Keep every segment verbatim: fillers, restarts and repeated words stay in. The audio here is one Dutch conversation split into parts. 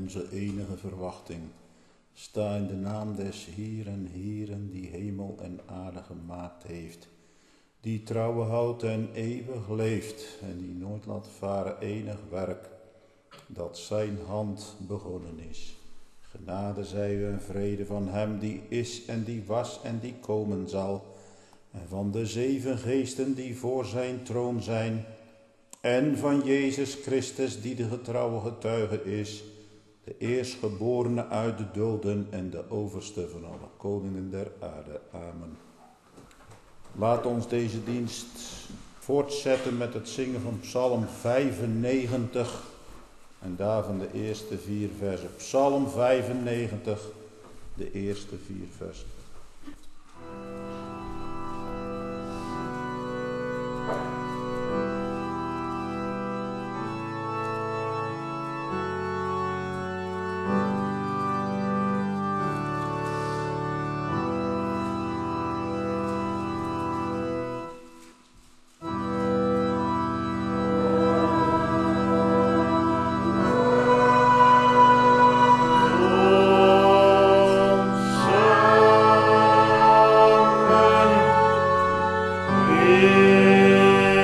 onze enige verwachting. Sta in de naam des Heeren, Heeren, die hemel en aarde gemaakt heeft, die trouwe houdt en eeuwig leeft, en die nooit laat varen enig werk, dat zijn hand begonnen is. Genade zij u en vrede van hem die is en die was en die komen zal, en van de zeven geesten die voor zijn troon zijn, en van Jezus Christus die de getrouwe getuige is, de eerstgeborene uit de doden en de overste van alle koningen der aarde. Amen. Laat ons deze dienst voortzetten met het zingen van Psalm vijfennegentig en daarvan de eerste vier versen. Psalm vijfennegentig, de eerste vier versen. Yeah.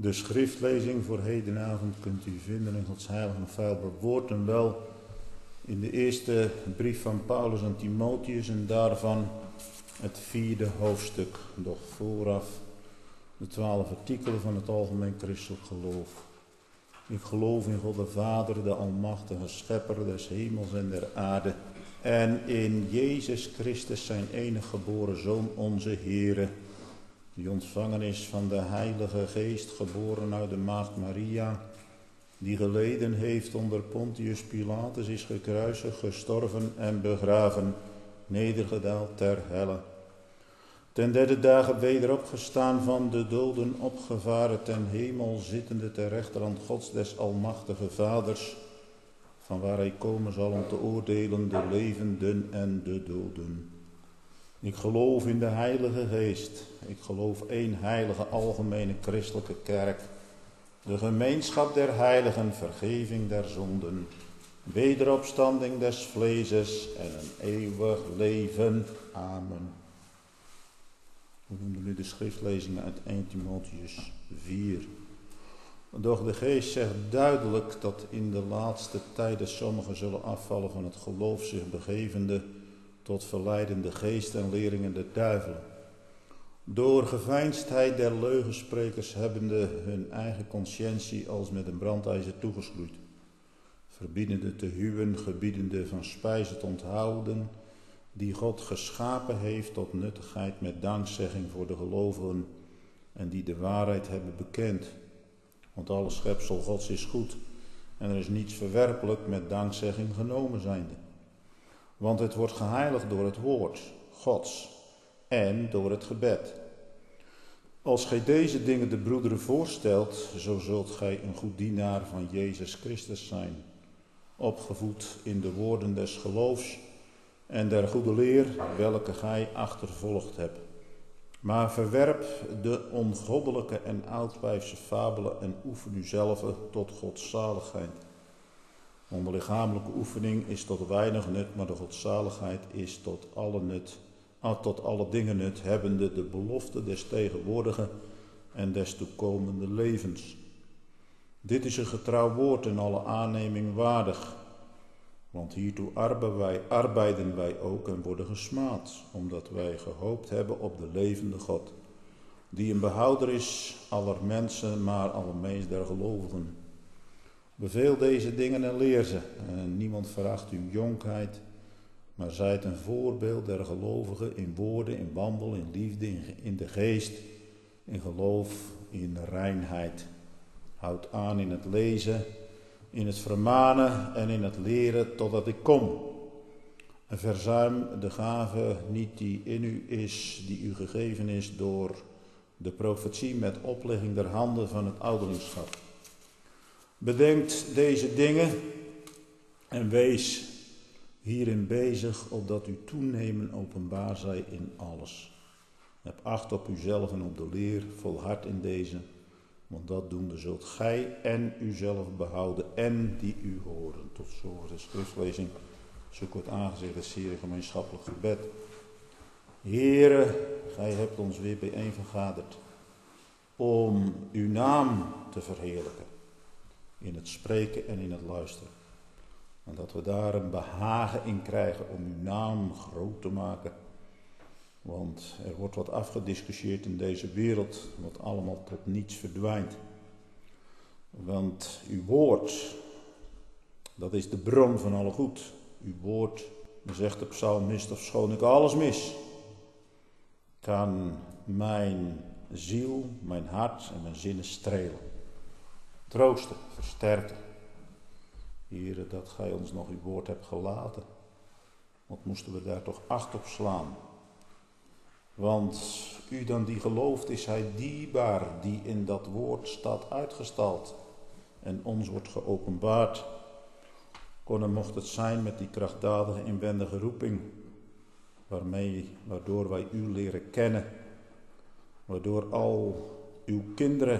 De schriftlezing voor hedenavond kunt u vinden in Gods heilige en feilbaar woord en wel in de eerste brief van Paulus aan Timotheus en daarvan het vierde hoofdstuk, doch vooraf de twaalf artikelen van het algemeen christelijk geloof. Ik geloof in God de Vader, de almachtige schepper des hemels en der aarde, en in Jezus Christus zijn enige geboren Zoon, onze Heere, die ontvangen is van de Heilige Geest, geboren uit de maagd Maria, die geleden heeft onder Pontius Pilatus, is gekruisigd, gestorven en begraven, nedergedaald ter helle. Ten derde dagen wederopgestaan van de doden, opgevaren ten hemel, zittende ter rechterhand Gods des almachtige Vaders, van waar hij komen zal om te oordelen de levenden en de doden. Ik geloof in de Heilige Geest. Ik geloof één heilige algemene christelijke kerk, de gemeenschap der heiligen, vergeving der zonden, wederopstanding des vleeses en een eeuwig leven. Amen. We doen nu de schriftlezingen uit eerste Timotheus vier. Doch de Geest zegt duidelijk dat in de laatste tijden sommigen zullen afvallen van het geloof, zich begevende tot verleidende geest en leringen der duivelen. Door geveinsdheid der leugensprekers hebbende hun eigen conscientie als met een brandijzer toegesloeid. Verbiedende te huwen, gebiedende van spijzen te onthouden, die God geschapen heeft tot nuttigheid met dankzegging voor de gelovigen en die de waarheid hebben bekend. Want alle schepsel Gods is goed en er is niets verwerpelijk met dankzegging genomen zijnde. Want het wordt geheiligd door het woord Gods en door het gebed. Als gij deze dingen de broederen voorstelt, zo zult gij een goed dienaar van Jezus Christus zijn, opgevoed in de woorden des geloofs en der goede leer, welke gij achtervolgd hebt. Maar verwerp de ongoddelijke en oudwijfse fabelen en oefen u zelf tot godzaligheid. Want de lichamelijke oefening is tot weinig nut, maar de godzaligheid is tot alle nut, tot alle dingen nut, hebbende de belofte des tegenwoordige en des toekomende levens. Dit is een getrouw woord en alle aanneming waardig. Want hiertoe arbeiden wij, arbeiden wij ook en worden gesmaad, omdat wij gehoopt hebben op de levende God, die een behouder is aller mensen, maar allermeest der gelovigen. Beveel deze dingen en leer ze. En niemand veracht uw jonkheid, maar zijt een voorbeeld der gelovigen in woorden, in wandel, in liefde, in, in de geest, in geloof, in reinheid. Houd aan in het lezen, in het vermanen en in het leren totdat ik kom. En verzuim de gave niet die in u is, die u gegeven is door de profetie met oplegging der handen van het ouderlingschap. Bedenkt deze dingen en wees hierin bezig, opdat u toenemen openbaar zij in alles. Heb acht op uzelf en op de leer, volhard in deze, want dat doende zult gij en uzelf behouden en die u horen. Tot zover de schriftlezing. Zoek het aangezicht des Heeren gemeenschappelijk gebed. Heere, gij hebt ons weer bijeen vergaderd om uw naam te verheerlijken. In het spreken en in het luisteren. En dat we daar een behagen in krijgen om uw naam groot te maken. Want er wordt wat afgediscussieerd in deze wereld, wat allemaal tot niets verdwijnt. Want uw woord, dat is de bron van alle goed. Uw woord, zegt de psalmist, ofschoon ik alles mis, kan mijn ziel, mijn hart en mijn zinnen strelen. Troosten, versterken. Heere, dat gij ons nog uw woord hebt gelaten. Wat moesten we daar toch acht op slaan. Want u dan die gelooft, is hij dierbaar, die in dat woord staat uitgestald. En ons wordt geopenbaard. Kon er mocht het zijn met die krachtdadige inwendige roeping. Waarmee, waardoor wij u leren kennen. Waardoor al uw kinderen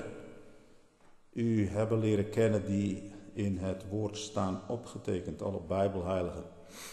u hebben leren kennen die in het woord staan opgetekend, alle Bijbelheiligen.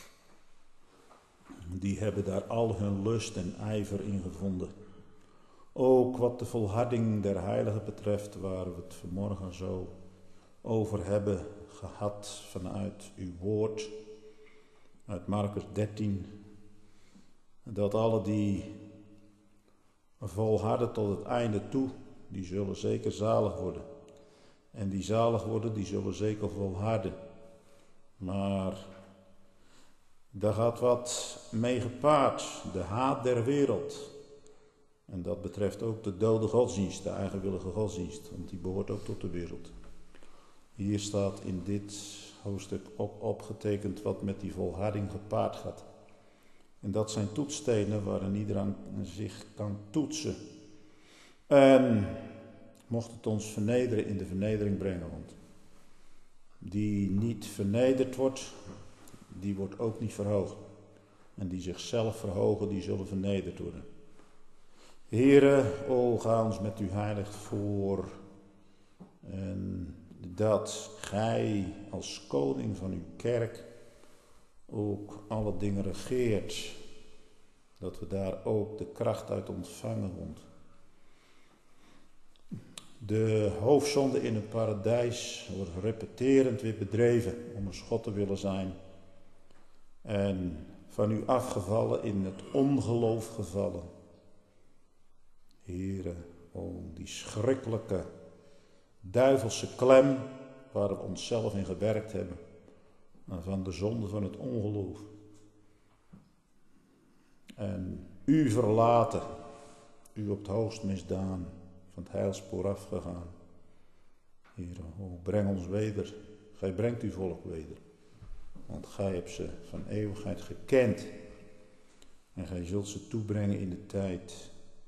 Die hebben daar al hun lust en ijver in gevonden Ook wat de volharding der heiligen betreft, waar we het vanmorgen zo over hebben gehad vanuit uw woord, uit Markus dertien, dat alle die volharden tot het einde toe, die zullen zeker zalig worden. En die zalig worden, die zullen zeker volharden. Maar daar gaat wat mee gepaard, de haat der wereld. En dat betreft ook de dode godsdienst, de eigenwillige godsdienst, want die behoort ook tot de wereld. Hier staat in dit hoofdstuk op, opgetekend wat met die volharding gepaard gaat. En dat zijn toetsstenen waarin iedereen zich kan toetsen. En mocht het ons vernederen, in de vernedering brengen, want die niet vernederd wordt, die wordt ook niet verhoogd. En die zichzelf verhogen, die zullen vernederd worden. Heere, o ga ons met uw heilig voor. En dat gij als koning van uw kerk ook alle dingen regeert. Dat we daar ook de kracht uit ontvangen. Want de hoofdzonde in het paradijs wordt repeterend weer bedreven om een God te willen zijn. En van u afgevallen, in het ongeloof gevallen. Heere, o die schrikkelijke duivelse klem waar we onszelf in gewerkt hebben. En van de zonde van het ongeloof. En u verlaten, u op het hoogst misdaan, van het heilspoor afgegaan. Heere, o breng ons weder, gij brengt uw volk weder. Want gij hebt ze van eeuwigheid gekend. En gij zult ze toebrengen in de tijd.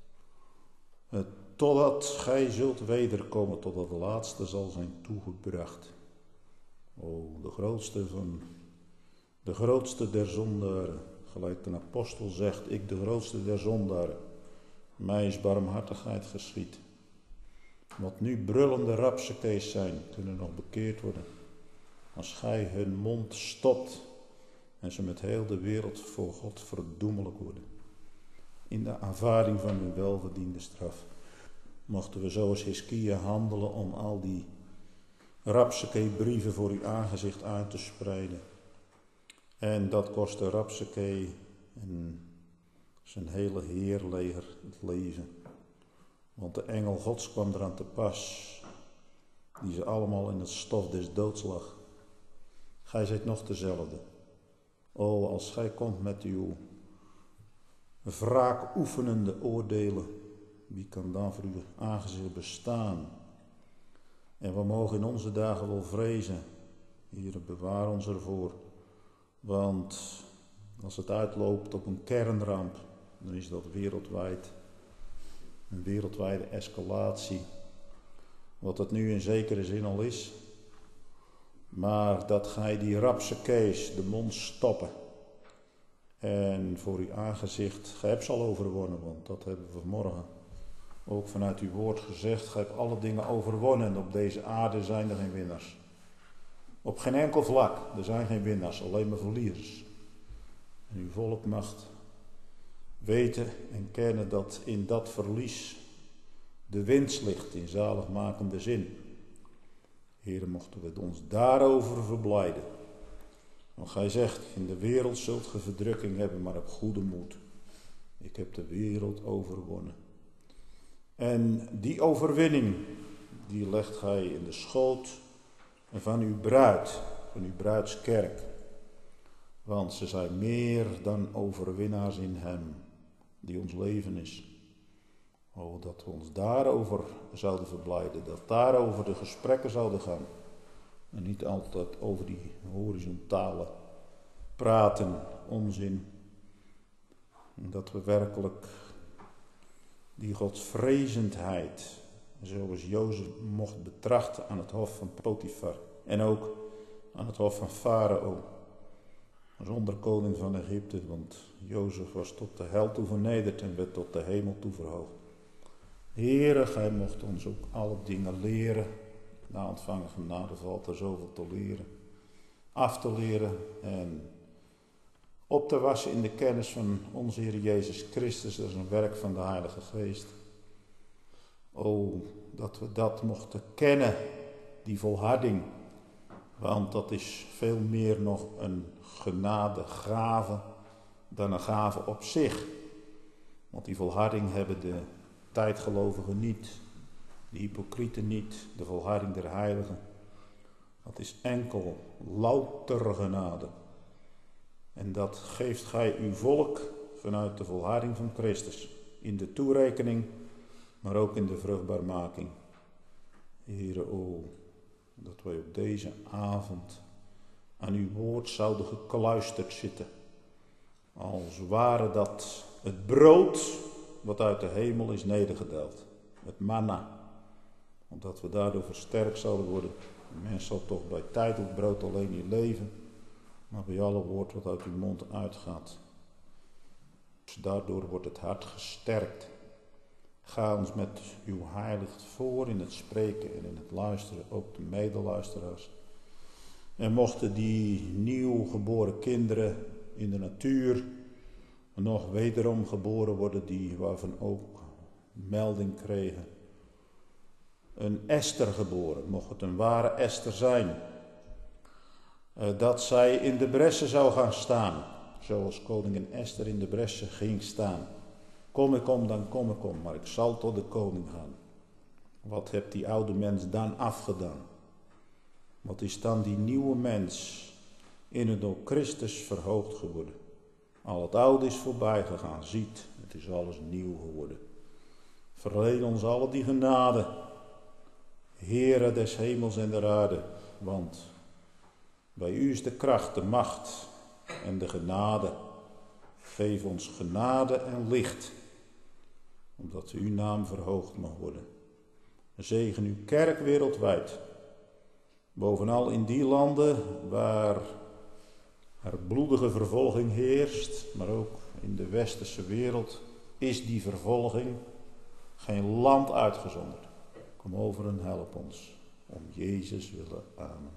Totdat gij zult wederkomen, totdat de laatste zal zijn toegebracht. O, de grootste van, de grootste der zondaren. Gelijk een apostel zegt, ik de grootste der zondaren. Mij is barmhartigheid geschied. Wat nu brullende rapsekees zijn, kunnen nog bekeerd worden. Als gij hun mond stopt en ze met heel de wereld voor God verdoemelijk worden. In de aanvaarding van hun welverdiende straf. Mochten we zoals Hiskia handelen om al die rapsekee brieven voor uw aangezicht aan te spreiden. En dat kostte rapsekee en zijn hele heerleger het leven. Want de engel Gods kwam eraan te pas, die ze allemaal in het stof des doods lag. Gij zijt nog dezelfde. O, als gij komt met uw wraak oefenende oordelen, wie kan dan voor uw aangezicht bestaan? En we mogen in onze dagen wel vrezen. Heere, bewaar ons ervoor. Want als het uitloopt op een kernramp, dan is dat wereldwijd. Een wereldwijde escalatie. Wat het nu in zekere zin al is. Maar dat gij die rapsekees de mond stoppen. En voor uw aangezicht, gij hebt ze al overwonnen, want dat hebben we vanmorgen ook vanuit uw woord gezegd. Gij hebt alle dingen overwonnen en op deze aarde zijn er geen winnaars. Op geen enkel vlak, er zijn geen winnaars, alleen maar verliezers. En uw volk mag weten en kennen dat in dat verlies de winst ligt in zaligmakende zin. Heere, mochten we ons daarover verblijden. Want gij zegt, in de wereld zult ge verdrukking hebben, maar op goede moed. Ik heb de wereld overwonnen. En die overwinning, die legt gij in de schoot van uw bruid, van uw bruidskerk. Want ze zijn meer dan overwinnaars in hem, die ons leven is. O, dat we ons daarover zouden verblijden, dat daarover de gesprekken zouden gaan. En niet altijd over die horizontale praten, onzin. En dat we werkelijk die godsvrezendheid, zoals Jozef mocht betrachten aan het hof van Potifar. En ook aan het hof van Farao, als onderkoning van Egypte. Want Jozef was tot de hel toe vernederd en werd tot de hemel toe verhoogd. Heere, gij mocht ons ook alle dingen leren. Na ontvangen genade valt er zoveel te leren. Af te leren en op te wassen in de kennis van onze Heer Jezus Christus. Dat is een werk van de Heilige Geest. O, dat we dat mochten kennen, die volharding. Want dat is veel meer nog een genadegave dan een gave op zich. Want die volharding hebben de tijdgelovigen niet, de hypocrieten niet, de volharding der heiligen. Dat is enkel louter genade. En dat geeft gij uw volk vanuit de volharding van Christus. In de toerekening, maar ook in de vruchtbaarmaking. Heere, o, dat wij op deze avond aan uw woord zouden gekluisterd zitten. Als ware dat het brood wat uit de hemel is nedergedaald. Het manna. Omdat we daardoor versterkt zouden worden. De mens zal toch bij tijdelijk brood alleen niet leven. Maar bij alle woord wat uit uw mond uitgaat. Dus daardoor wordt het hart gesterkt. Ga ons met uw heiligt voor in het spreken en in het luisteren, ook de medeluisteraars. En mochten die nieuw geboren kinderen in de natuur nog wederom geboren worden, die waarvan ook melding kregen. Een Esther geboren, mocht het een ware Esther zijn. Dat zij in de bressen zou gaan staan, zoals koningin Esther in de bressen ging staan. Kom ik om, dan kom ik om, maar ik zal tot de koning gaan. Wat heeft die oude mens dan afgedaan? Wat is dan die nieuwe mens in het door Christus verhoogd geworden? Al het oude is voorbij gegaan, ziet, het is alles nieuw geworden. Verleen ons alle die genade, Heere des hemels en der aarde, want bij u is de kracht, de macht en de genade. Geef ons genade en licht, omdat uw naam verhoogd mag worden. Zegen uw kerk wereldwijd, bovenal in die landen waar er bloedige vervolging heerst, maar ook in de westerse wereld is die vervolging geen land uitgezonderd. Kom over en help ons, om Jezus willen. Amen.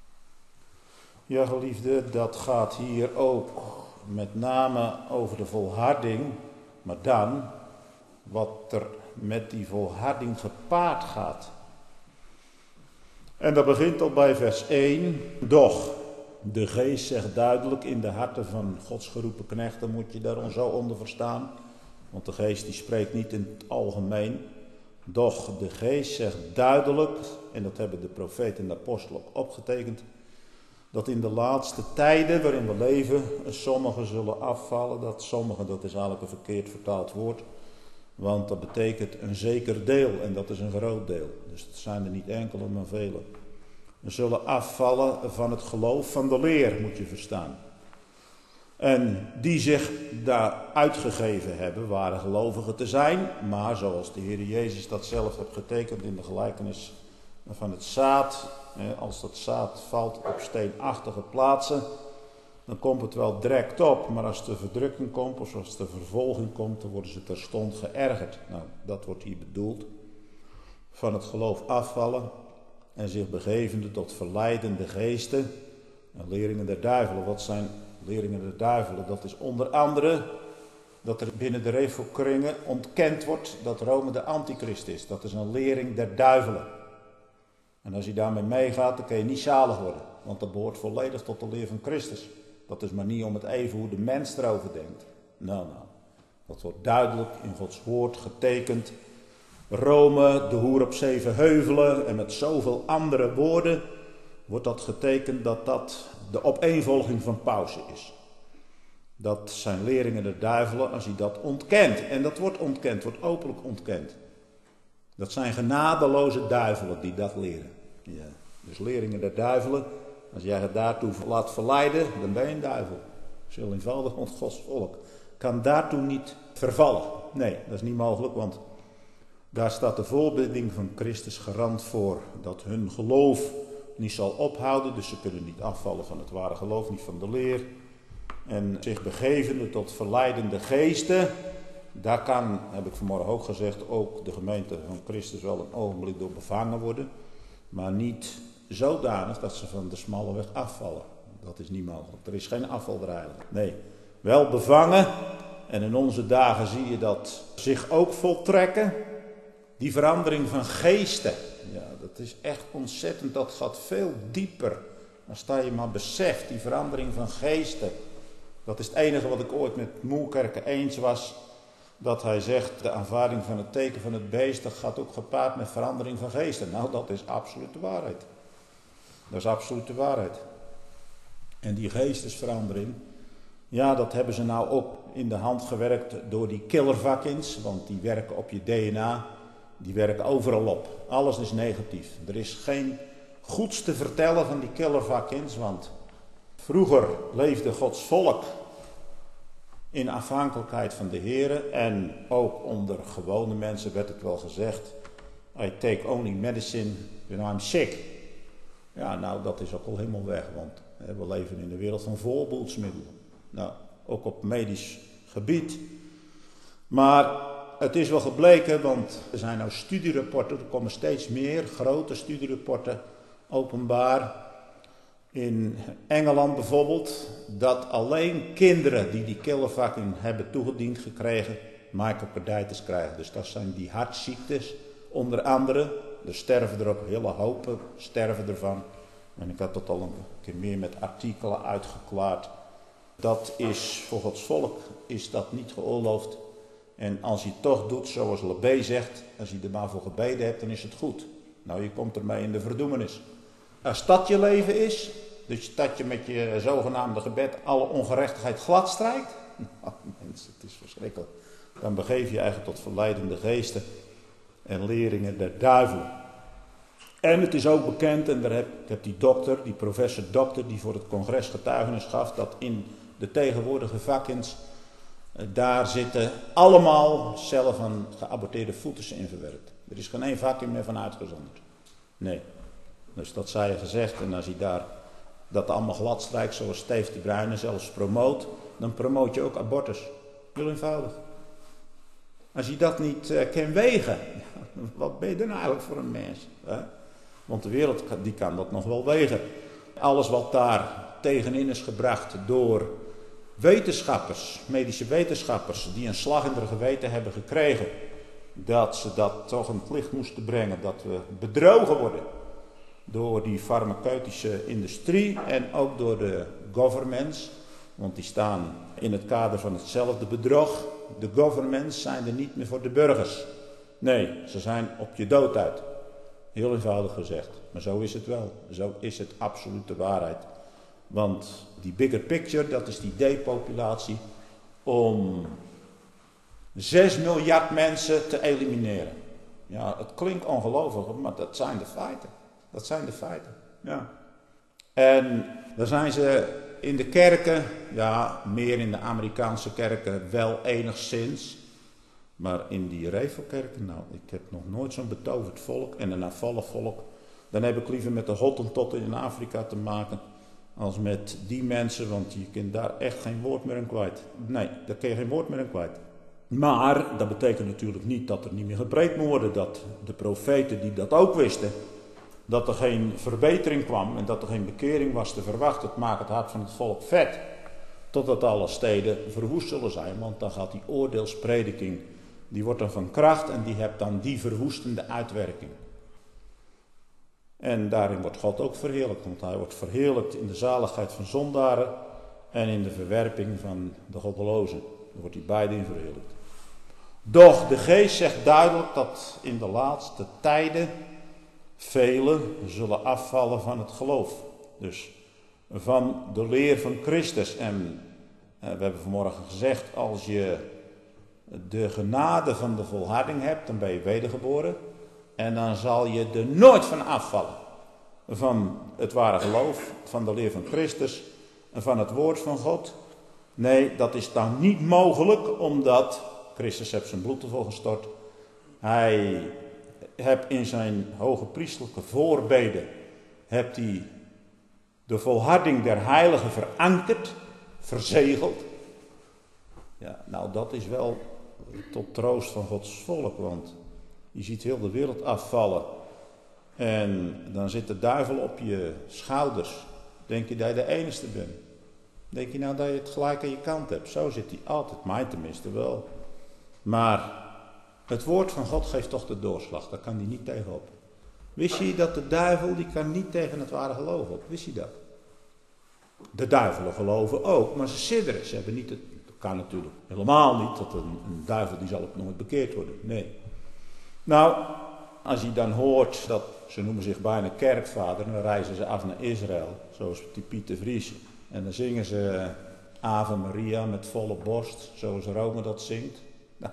Ja, geliefde, dat gaat hier ook met name over de volharding, maar dan wat er met die volharding gepaard gaat. En dat begint al bij vers één. Doch, de geest zegt duidelijk in de harten van Gods geroepen knechten, moet je daar zo onder verstaan. Want de geest die spreekt niet in het algemeen. Doch, de geest zegt duidelijk, en dat hebben de profeten en de apostelen ook opgetekend, dat in de laatste tijden waarin we leven, sommigen zullen afvallen. Dat sommigen, dat is eigenlijk een verkeerd vertaald woord. Want dat betekent een zeker deel, en dat is een groot deel. Dus het zijn er niet enkele, maar vele. We zullen afvallen van het geloof van de leer, moet je verstaan. En die zich daar uitgegeven hebben, waren gelovigen te zijn. Maar zoals de Heer Jezus dat zelf heeft getekend in de gelijkenis van het zaad. Als dat zaad valt op steenachtige plaatsen, dan komt het wel direct op. Maar als de verdrukking komt, of als de vervolging komt, dan worden ze terstond geërgerd. Nou, dat wordt hier bedoeld. Van het geloof afvallen en zich begevende tot verleidende geesten en leringen der duivelen. Wat zijn leringen der duivelen? Dat is onder andere dat er binnen de Refo-kringen ontkend wordt dat Rome de antichrist is. Dat is een lering der duivelen. En als je daarmee meegaat, dan kun je niet zalig worden. Want dat behoort volledig tot de leer van Christus. Dat is maar niet om het even hoe de mens erover denkt. Nou, nou. Dat wordt duidelijk in Gods woord getekend. Rome, de hoer op zeven heuvelen en met zoveel andere woorden wordt dat getekend dat dat de opeenvolging van pauze is. Dat zijn leringen der duivelen als hij dat ontkent. En dat wordt ontkend, wordt openlijk ontkend. Dat zijn genadeloze duivelen die dat leren. Ja. Dus leringen der duivelen. Als jij het daartoe laat verleiden, dan ben je een duivel. Zo eenvoudig, want Gods volk kan daartoe niet vervallen. Nee, dat is niet mogelijk, want daar staat de voorbeding van Christus garant voor. Dat hun geloof niet zal ophouden. Dus ze kunnen niet afvallen van het ware geloof, niet van de leer. En zich begevende tot verleidende geesten. Daar kan, heb ik vanmorgen ook gezegd, ook de gemeente van Christus wel een ogenblik door bevangen worden. Maar niet zodanig dat ze van de smalle weg afvallen. Dat is niet mogelijk. Er is geen afvaldreiging. Nee, wel bevangen. En in onze dagen zie je dat zich ook voltrekken. Die verandering van geesten, ja, dat is echt ontzettend, dat gaat veel dieper. Dan sta je maar beseft, die verandering van geesten. Dat is het enige wat ik ooit met Moerkerke eens was. Dat hij zegt, de aanvaarding van het teken van het beest, dat gaat ook gepaard met verandering van geesten. Nou, dat is absoluut de waarheid. Dat is absoluut de waarheid. En die geestesverandering, ja, dat hebben ze nou ook in de hand gewerkt door die killervakkins. Want die werken op je D N A, die werken overal op. Alles is negatief. Er is geen goeds te vertellen van die killervakkins, want vroeger leefde Gods volk in afhankelijkheid van de Heere. En ook onder gewone mensen werd het wel gezegd, I take only medicine when I'm sick. Ja, nou, dat is ook al helemaal weg, want we leven in de wereld van voorboedsmiddelen. Nou, ook op medisch gebied. Maar het is wel gebleken, want er zijn nou studierapporten, er komen steeds meer grote studierapporten openbaar. In Engeland bijvoorbeeld, dat alleen kinderen die die killervakkin hebben toegediend gekregen, myocarditis krijgen. Dus dat zijn die hartziektes, onder andere. Er sterven er ook hele hopen, sterven ervan. En ik had dat al een keer meer met artikelen uitgeklaard. Dat is, voor Gods volk is dat niet geoorloofd. En als je het toch doet, zoals Lebé zegt, als je er maar voor gebeden hebt, dan is het goed. Nou, je komt ermee in de verdoemenis. Als dat je leven is, dus dat je met je zogenaamde gebed alle ongerechtigheid glad strijkt. Nou mensen, het is verschrikkelijk. Dan begeef je eigenlijk tot verleidende geesten en leringen der duivel. En het is ook bekend, en daar heb, ik heb die dokter, die professor dokter, die voor het congres getuigenis gaf, dat in de tegenwoordige vakkins, daar zitten allemaal cellen van geaborteerde foetussen in verwerkt. Er is geen één vakkin meer van uitgezonderd. Nee. Dus dat zei je gezegd, en als hij daar dat allemaal glad strijkt, zoals Steve de Bruyne zelfs promoot, dan promoot je ook abortus. Heel eenvoudig. Als je dat niet uh, kan wegen, wat ben je dan eigenlijk voor een mens? Hè? Want de wereld die kan dat nog wel wegen. Alles wat daar tegenin is gebracht door wetenschappers, medische wetenschappers, die een slag in hun geweten hebben gekregen, dat ze dat toch in het licht moesten brengen, dat we bedrogen worden door die farmaceutische industrie en ook door de governments, want die staan in het kader van hetzelfde bedrog. De governments zijn er niet meer voor de burgers. Nee, ze zijn op je dood uit. Heel eenvoudig gezegd. Maar zo is het wel. Zo is het absoluut de waarheid. Want die bigger picture, dat is die depopulatie om zes miljard mensen te elimineren. Ja, het klinkt ongelooflijk, maar dat zijn de feiten. Dat zijn de feiten, ja. En dan zijn ze in de kerken, ja, meer in de Amerikaanse kerken wel enigszins. Maar in die revelkerken, nou, ik heb nog nooit zo'n betoverd volk en een afvallen volk. Dan heb ik liever met de Hottentotten in Afrika te maken als met die mensen, want je kunt daar echt geen woord meer aan kwijt. Nee, daar kun je geen woord meer aan kwijt. Maar dat betekent natuurlijk niet dat er niet meer gepreekt moet worden, dat de profeten die dat ook wisten, dat er geen verbetering kwam en dat er geen bekering was te verwachten. Het maakt het hart van het volk vet, totdat alle steden verwoest zullen zijn, want dan gaat die oordeelsprediking, die wordt dan van kracht en die hebt dan die verwoestende uitwerking. En daarin wordt God ook verheerlijkt, want hij wordt verheerlijkt in de zaligheid van zondaren en in de verwerping van de goddelozen. Daar wordt hij beide in verheerlijkt. Doch de geest zegt duidelijk dat in de laatste tijden velen zullen afvallen van het geloof. Dus van de leer van Christus. En eh, we hebben vanmorgen gezegd, als je de genade van de volharding hebt, dan ben je wedergeboren. En dan zal je er nooit van afvallen. Van het ware geloof, van de leer van Christus en van het woord van God. Nee, dat is dan niet mogelijk, omdat Christus heeft zijn bloed ervoor gestort. Hij heeft in zijn hoge priesterlijke voorbeden, hebt hij de volharding der heiligen verankerd, verzegeld. Ja, nou dat is wel tot troost van Gods volk, want je ziet heel de wereld afvallen. En dan zit de duivel op je schouders. Denk je dat je de enige bent? Denk je nou dat je het gelijk aan je kant hebt? Zo zit hij altijd, mij tenminste wel. Maar Het woord van God geeft toch de doorslag, daar kan hij niet tegenop. Wist je dat de duivel, die kan niet tegen het ware geloof op? Wist je dat? De duivelen geloven ook, maar ze sidderen. Ze hebben niet het, dat kan natuurlijk helemaal niet, dat een, een duivel die zal ook nooit bekeerd worden. Nee. Nou, als je dan hoort dat, ze noemen zich bijna kerkvader, en dan reizen ze af naar Israël, zoals die Pieter Vries. En dan zingen ze Ave Maria met volle borst, zoals Rome dat zingt. Nou,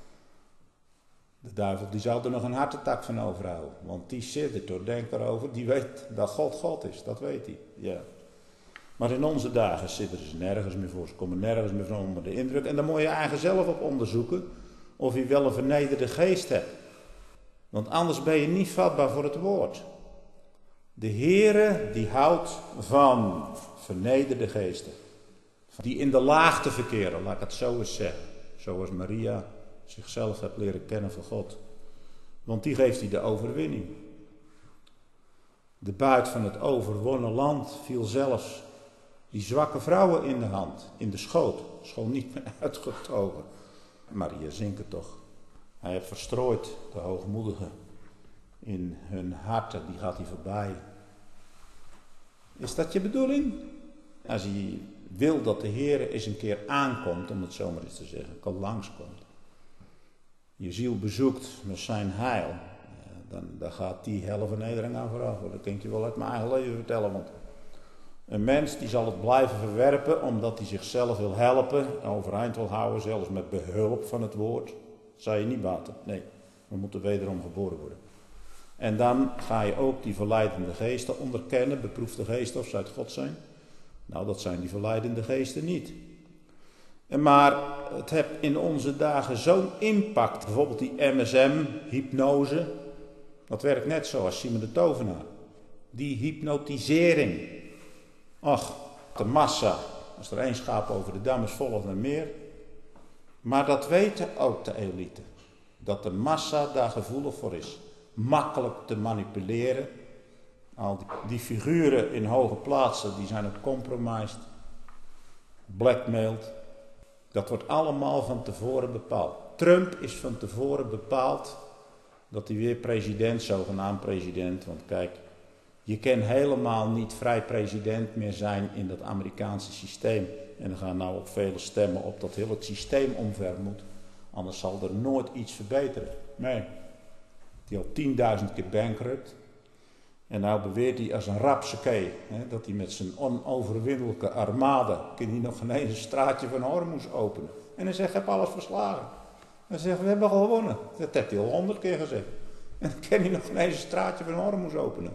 de duivel die zou er nog een hartattack van overhouden. Want die zit er, denk erover, die weet dat God God is, dat weet hij. Ja. Maar in onze dagen zitten ze nergens meer voor, ze komen nergens meer van onder de indruk. En dan moet je eigen zelf op onderzoeken of je wel een vernederde geest hebt. Want anders ben je niet vatbaar voor het woord. De Heere die houdt van vernederde geesten. Die in de laagte verkeren, laat ik het zo eens zeggen. Zoals Maria zichzelf heeft leren kennen van God. Want die geeft hij de overwinning. De buit van het overwonnen land viel zelfs die zwakke vrouwen in de hand, in de schoot. Schoon niet meer uitgetogen. Maria zingt het toch. Hij heeft verstrooid de hoogmoedigen in hun harten, die gaat hij voorbij. Is dat je bedoeling? Als je wil dat de Heer eens een keer aankomt, om het zo maar eens te zeggen, kan langskomt. Je ziel bezoekt met zijn heil, dan, dan gaat die hele vernedering aan vooraf. Dat kan ik je wel uit mijn eigen leven vertellen, want een mens die zal het blijven verwerpen, omdat hij zichzelf wil helpen, overeind wil houden, zelfs met behulp van het woord. Dat zou je niet baten. Nee, we moeten wederom geboren worden. En dan ga je ook die verleidende geesten onderkennen, beproefde geesten of ze uit God zijn. Nou, dat zijn die verleidende geesten niet. Maar het heeft in onze dagen zo'n impact, bijvoorbeeld die M S M, hypnose. Dat werkt net zo als Simon de Tovenaar. Die hypnotisering. Ach, de massa, als er één schaap over de dam is, volgt er meer. Maar dat weten ook de elite. Dat de massa daar gevoelig voor is. Makkelijk te manipuleren. Al die, die figuren in hoge plaatsen, die zijn ook compromised. Blackmailed. Dat wordt allemaal van tevoren bepaald. Trump is van tevoren bepaald dat hij weer president, zogenaamd president. Want kijk, je kan helemaal niet vrij president meer zijn in dat Amerikaanse systeem. En er gaan nou ook vele stemmen op dat heel het systeem omver moet. Anders zal er nooit iets verbeteren. Nee. Die al tienduizend keer bankrupt. En nou beweert hij als een rapsakee, hè, dat hij met zijn onoverwinnelijke armade, kan hij nog geen eens een straatje van Hormuz openen. En hij zegt, ik heb alles verslagen. Hij zegt, we hebben gewonnen. Dat heeft hij al honderd keer gezegd. En dan kan hij nog geen eens een straatje van Hormuz openen.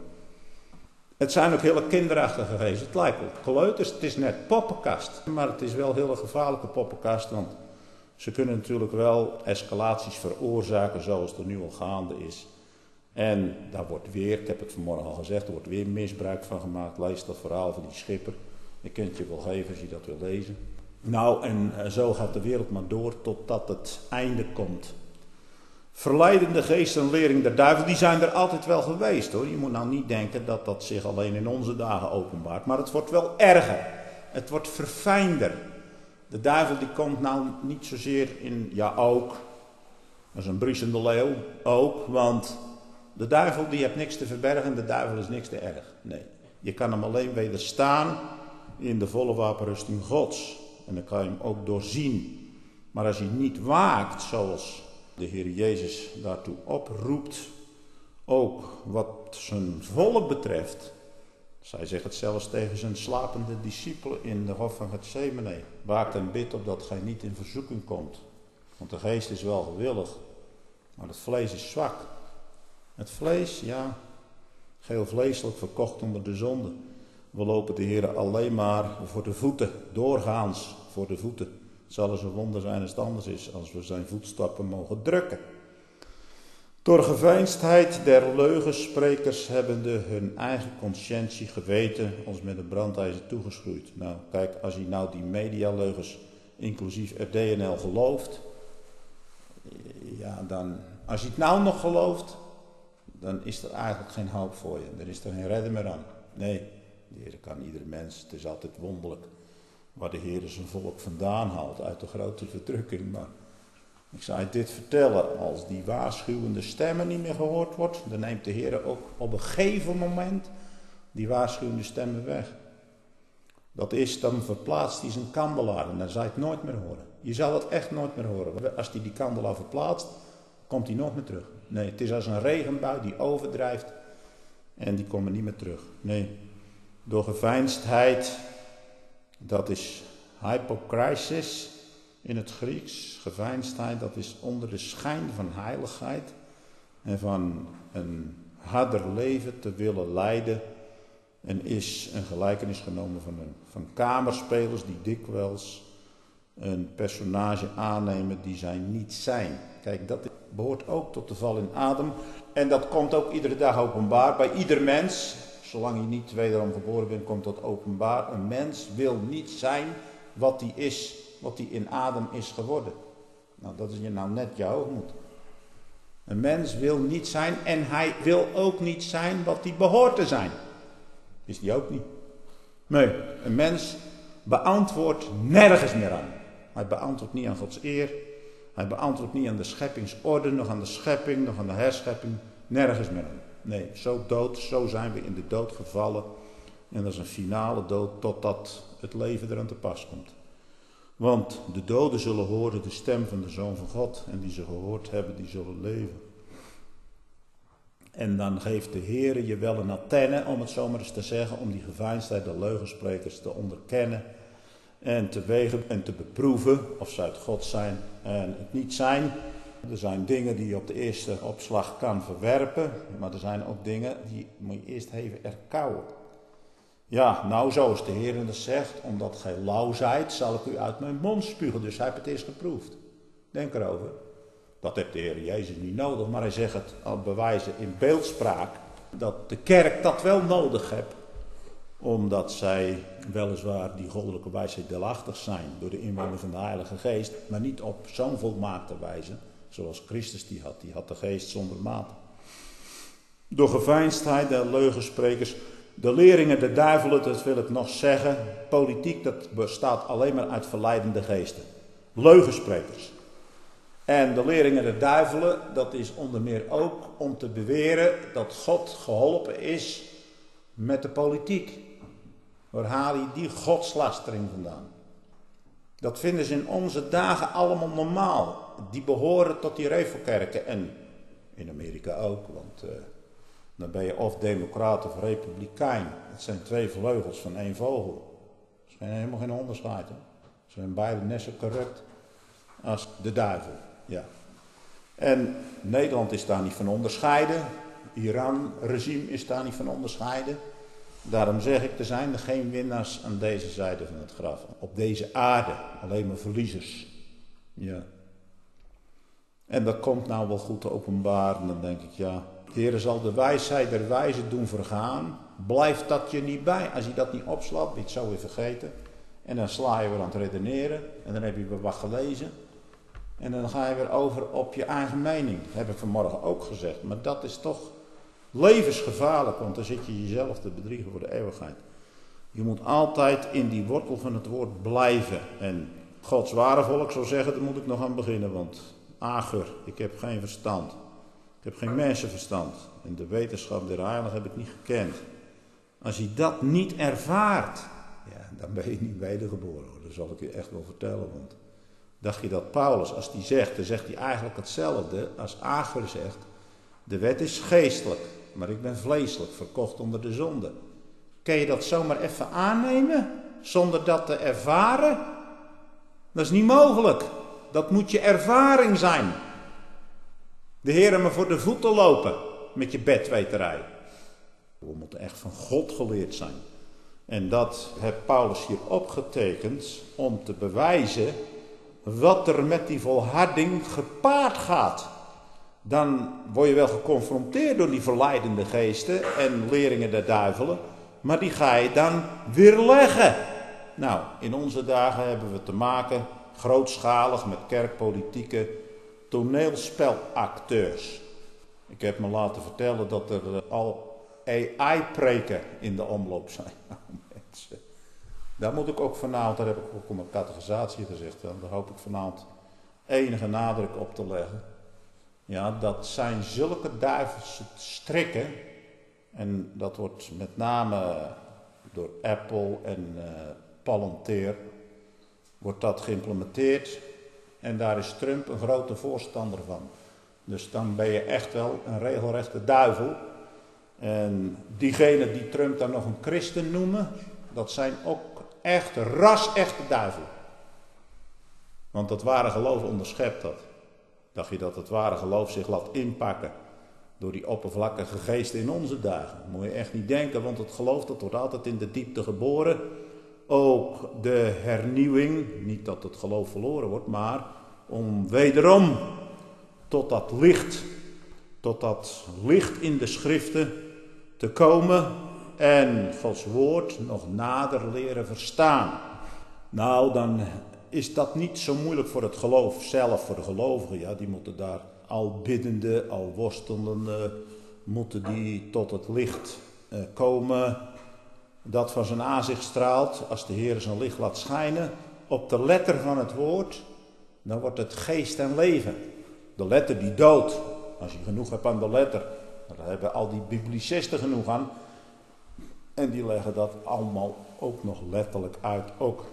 Het zijn ook hele kinderachtige geweest. Het lijkt wel kleuters, het is net poppenkast. Maar het is wel een hele gevaarlijke poppenkast, want ze kunnen natuurlijk wel escalaties veroorzaken zoals er nu al gaande is. En daar wordt weer, ik heb het vanmorgen al gezegd, er wordt weer misbruik van gemaakt. Lees dat verhaal van die schipper. Ik kan het je wel geven als je dat wil lezen. Nou, en zo gaat de wereld maar door totdat het einde komt. Verleidende geesten en lering der duivel, die zijn er altijd wel geweest hoor. Je moet nou niet denken dat dat zich alleen in onze dagen openbaart. Maar het wordt wel erger. Het wordt verfijnder. De duivel die komt nou niet zozeer in, ja ook, dat is een briesende leeuw, ook, want de duivel die heeft niks te verbergen, de duivel is niks te erg. Nee, je kan hem alleen wederstaan in de volle wapenrusting Gods. En dan kan je hem ook doorzien. Maar als je niet waakt, zoals de Heer Jezus daartoe oproept, ook wat zijn volk betreft. Zij zegt het zelfs tegen zijn slapende discipelen in de hof van Gethsemane. Waakt en bid opdat gij niet in verzoeking komt. Want de geest is wel gewillig, maar het vlees is zwak. Het vlees, ja, geheel vleeselijk verkocht onder de zonde. We lopen de Heer alleen maar voor de voeten, doorgaans voor de voeten. Het zal eens een wonder zijn als het anders is, als we zijn voetstappen mogen drukken. Door geveinsdheid der leugensprekers hebbende hun eigen conscientie geweten ons met een brandijzer toegeschroeid. Nou, kijk, als je nou die medialeugens, inclusief R D N L, gelooft, ja, dan, als je het nou nog gelooft, dan is er eigenlijk geen hoop voor je. Dan is er geen redder meer aan. Nee, de Heer kan ieder mens. Het is altijd wonderlijk waar de Heer zijn volk vandaan haalt uit de grote verdrukking. Maar Ik zou je dit vertellen, als die waarschuwende stemmen niet meer gehoord wordt, dan neemt de Heer ook op een gegeven moment die waarschuwende stemmen weg. Dat is, dan verplaatst hij zijn kandelaar en dan zal je het nooit meer horen. Je zal het echt nooit meer horen. Als hij die kandelaar verplaatst, komt hij nooit meer terug. Nee, het is als een regenbui die overdrijft en die komt niet meer terug. Nee, door geveinsdheid, dat is hypocrisis in het Grieks. Geveinsdheid, dat is onder de schijn van heiligheid en van een harder leven te willen leiden. En is een gelijkenis genomen van, een, van kamerspelers die dikwijls een personage aannemen die zij niet zijn. Kijk, dat behoort ook tot de val in Adam. En dat komt ook iedere dag openbaar bij ieder mens. Zolang je niet wederom geboren bent, komt dat openbaar. Een mens wil niet zijn wat hij is, wat hij in Adam is geworden. Nou, dat is je nou net je hoogmoed. Een mens wil niet zijn en hij wil ook niet zijn wat hij behoort te zijn. Is die ook niet. Nee, een mens beantwoordt nergens meer aan. Hij beantwoordt niet aan Gods eer. Hij beantwoordt niet aan de scheppingsorde, nog aan de schepping, nog aan de herschepping. Nergens meer aan. Nee, zo dood, zo zijn we in de dood gevallen. En dat is een finale dood totdat het leven eraan te pas komt. Want de doden zullen horen de stem van de Zoon van God. En die ze gehoord hebben, die zullen leven. En dan geeft de Heer je wel een antenne, om het zo maar eens te zeggen, om die geveinsdheid der leugensprekers te onderkennen en te wegen en te beproeven of ze uit God zijn en het niet zijn. Er zijn dingen die je op de eerste opslag kan verwerpen, maar er zijn ook dingen die moet je eerst even erkauwen. Ja, nou zoals de Heer het zegt, omdat gij lauw zijt, zal ik u uit mijn mond spugen. Dus hij heeft het eerst geproefd. Denk erover. Dat heeft de Heer Jezus niet nodig, maar hij zegt het al bewijzen in beeldspraak. Dat de kerk dat wel nodig heeft. Omdat zij weliswaar die goddelijke wijsheid deelachtig zijn door de inwoning van de Heilige Geest. Maar niet op zo'n volmaakte wijze zoals Christus die had. Die had de geest zonder maat. Door geveinsdheid der leugensprekers. De leringen der duivelen, dat wil ik nog zeggen. Politiek, dat bestaat alleen maar uit verleidende geesten. Leugensprekers. En de leringen der duivelen, dat is onder meer ook om te beweren dat God geholpen is met de politiek. Waar haal je die godslastering vandaan? Dat vinden ze in onze dagen allemaal normaal. Die behoren tot die revelkerken en in Amerika ook, want uh, dan ben je of democraat of republikein. Het zijn twee vleugels van één vogel. Er is helemaal geen onderscheid. Hè? Ze zijn beide net zo corrupt als de duivel. Ja. En Nederland is daar niet van onderscheiden. Iran-regime is daar niet van onderscheiden. Daarom zeg ik, er zijn er geen winnaars aan deze zijde van het graf. Op deze aarde, alleen maar verliezers. Ja. En dat komt nou wel goed te openbaren. Dan denk ik, ja, de Heer zal de wijsheid der wijzen doen vergaan. Blijft dat je niet bij. Als je dat niet opslaat, ben je het zo weer vergeten. En dan sla je weer aan het redeneren. En dan heb je weer wat gelezen. En dan ga je weer over op je eigen mening. Dat heb ik vanmorgen ook gezegd. Maar dat is toch levensgevaarlijk. Want dan zit je jezelf te bedriegen voor de eeuwigheid. Je moet altijd in die wortel van het woord blijven. En Gods ware volk zou zeggen, daar moet ik nog aan beginnen. Want ager, ik heb geen verstand. Ik heb geen mensenverstand. En de wetenschap der heiligen heb ik niet gekend. Als je dat niet ervaart, ja, dan ben je niet wedergeboren. Dat zal ik je echt wel vertellen. Want dacht je dat Paulus, als hij zegt, dan zegt hij eigenlijk hetzelfde als Ager zegt. De wet is geestelijk, maar ik ben vleeselijk, verkocht onder de zonde. Kun je dat zomaar even aannemen, zonder dat te ervaren? Dat is niet mogelijk. Dat moet je ervaring zijn. De Heer me voor de voeten lopen met je bedweterij. We moeten echt van God geleerd zijn. En dat heeft Paulus hier opgetekend om te bewijzen wat er met die volharding gepaard gaat. Dan word je wel geconfronteerd door die verleidende geesten en leringen der duivelen. Maar die ga je dan weerleggen. Nou, in onze dagen hebben we te maken grootschalig met kerkpolitieke toneelspelacteurs. Ik heb me laten vertellen dat er al A I-preken in de omloop zijn. Nou, mensen. Daar moet ik ook vanavond, daar heb ik ook om een catechisatie gezegd, daar hoop ik vanavond enige nadruk op te leggen. Ja, dat zijn zulke duivelse strikken. En dat wordt met name door Apple en uh, Palantir wordt dat geïmplementeerd. En daar is Trump een grote voorstander van. Dus dan ben je echt wel een regelrechte duivel. En diegenen die Trump dan nog een christen noemen, dat zijn ook echt ras-echte duivelen. Want het ware geloof onderschept dat. Dacht je dat het ware geloof zich laat inpakken door die oppervlakkige geesten in onze dagen? Moet je echt niet denken, want het geloof dat wordt altijd in de diepte geboren. Ook de hernieuwing, niet dat het geloof verloren wordt, maar om wederom tot dat licht, tot dat licht in de schriften te komen en Gods woord nog nader leren verstaan. Nou, dan is dat niet zo moeilijk voor het geloof zelf, voor de gelovigen. Ja, die moeten daar al biddende, al worstelende, moeten die tot het licht uh, komen dat van zijn aanzicht straalt. Als de Heer zijn licht laat schijnen op de letter van het woord, dan wordt het geest en leven. De letter die doodt. Als je genoeg hebt aan de letter, daar hebben al die biblicisten genoeg aan. En die leggen dat allemaal ook nog letterlijk uit. Ook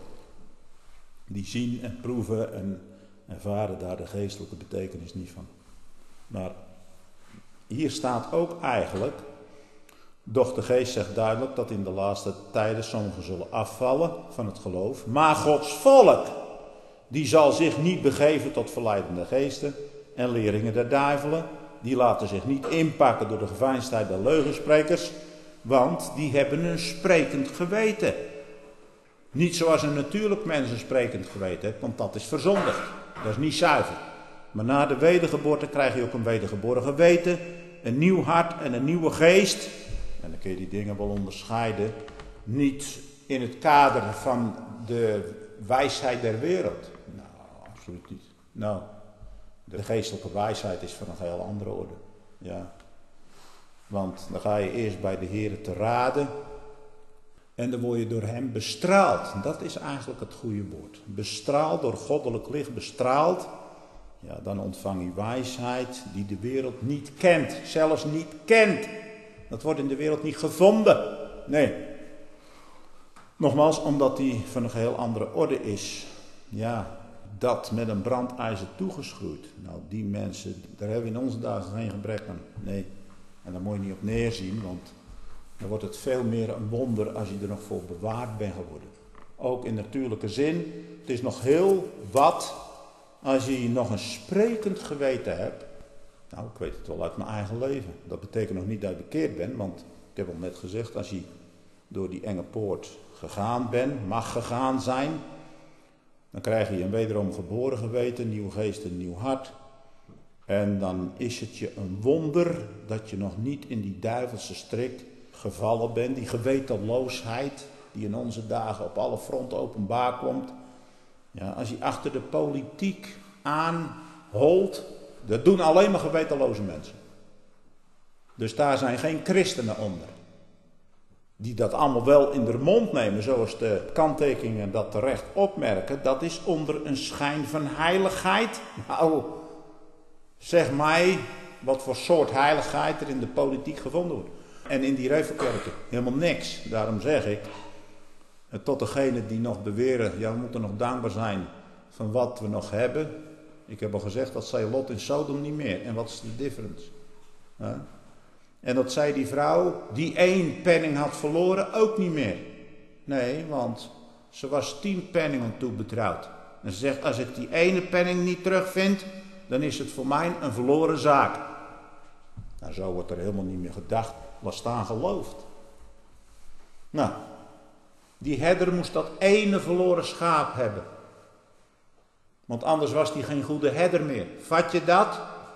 die zien en proeven en ervaren daar de geestelijke betekenis niet van. Maar hier staat ook eigenlijk, doch de geest zegt duidelijk dat in de laatste tijden sommigen zullen afvallen van het geloof. Maar Gods volk, die zal zich niet begeven tot verleidende geesten en leringen der duivelen. Die laten zich niet inpakken door de geveinsdheid der leugensprekers, want die hebben een sprekend geweten. Niet zoals een natuurlijk mens een sprekend geweten heeft, want dat is verzondigd. Dat is niet zuiver. Maar na de wedergeboorte krijg je ook een wedergeboren geweten, een nieuw hart en een nieuwe geest. En dan kun je die dingen wel onderscheiden. Niet in het kader van de wijsheid der wereld. Nou, absoluut niet. Nou, de geestelijke wijsheid is van een heel andere orde. Ja. Want dan ga je eerst bij de Heer te raden. En dan word je door hem bestraald. Dat is eigenlijk het goede woord. Bestraald, door goddelijk licht bestraald. Ja, dan ontvang je wijsheid die de wereld niet kent. Zelfs niet kent. Dat wordt in de wereld niet gevonden. Nee. Nogmaals, omdat die van een heel andere orde is. Ja, dat met een brandijzer toegeschroeid. Nou, die mensen, daar hebben we in onze dagen geen gebrek aan. Nee. En daar moet je niet op neerzien, want dan wordt het veel meer een wonder als je er nog voor bewaard bent geworden. Ook in natuurlijke zin. Het is nog heel wat als je nog een sprekend geweten hebt. Nou, ik weet het wel uit mijn eigen leven. Dat betekent nog niet dat ik bekeerd ben, want ik heb al net gezegd, als je door die enge poort gegaan bent, mag gegaan zijn, dan krijg je een wederom geboren geweten, nieuwe geest en nieuw hart. En dan is het je een wonder dat je nog niet in die duivelse strik gevallen bent. Die gewetenloosheid die in onze dagen op alle fronten openbaar komt. Ja, als je achter de politiek aanholt, dat doen alleen maar gewetenloze mensen. Dus daar zijn geen christenen onder. Die dat allemaal wel in de mond nemen, zoals de kanttekeningen dat terecht opmerken. Dat is onder een schijn van heiligheid. Nou, zeg mij wat voor soort heiligheid er in de politiek gevonden wordt. En in die Revelkerken helemaal niks. Daarom zeg ik, tot degenen die nog beweren, ja, we moeten nog dankbaar zijn van wat we nog hebben. Ik heb al gezegd, dat zei Lot in Sodom niet meer. En wat is de difference? Ja? En dat zei die vrouw, die één penning had verloren, ook niet meer. Nee, want ze was tien penningen toebetrouwd. En ze zegt, als ik die ene penning niet terugvind, dan is het voor mij een verloren zaak. Nou, zo wordt er helemaal niet meer gedacht, laat staan geloofd. Nou, die herder moest dat ene verloren schaap hebben. Want anders was hij geen goede herder meer. Vat je dat?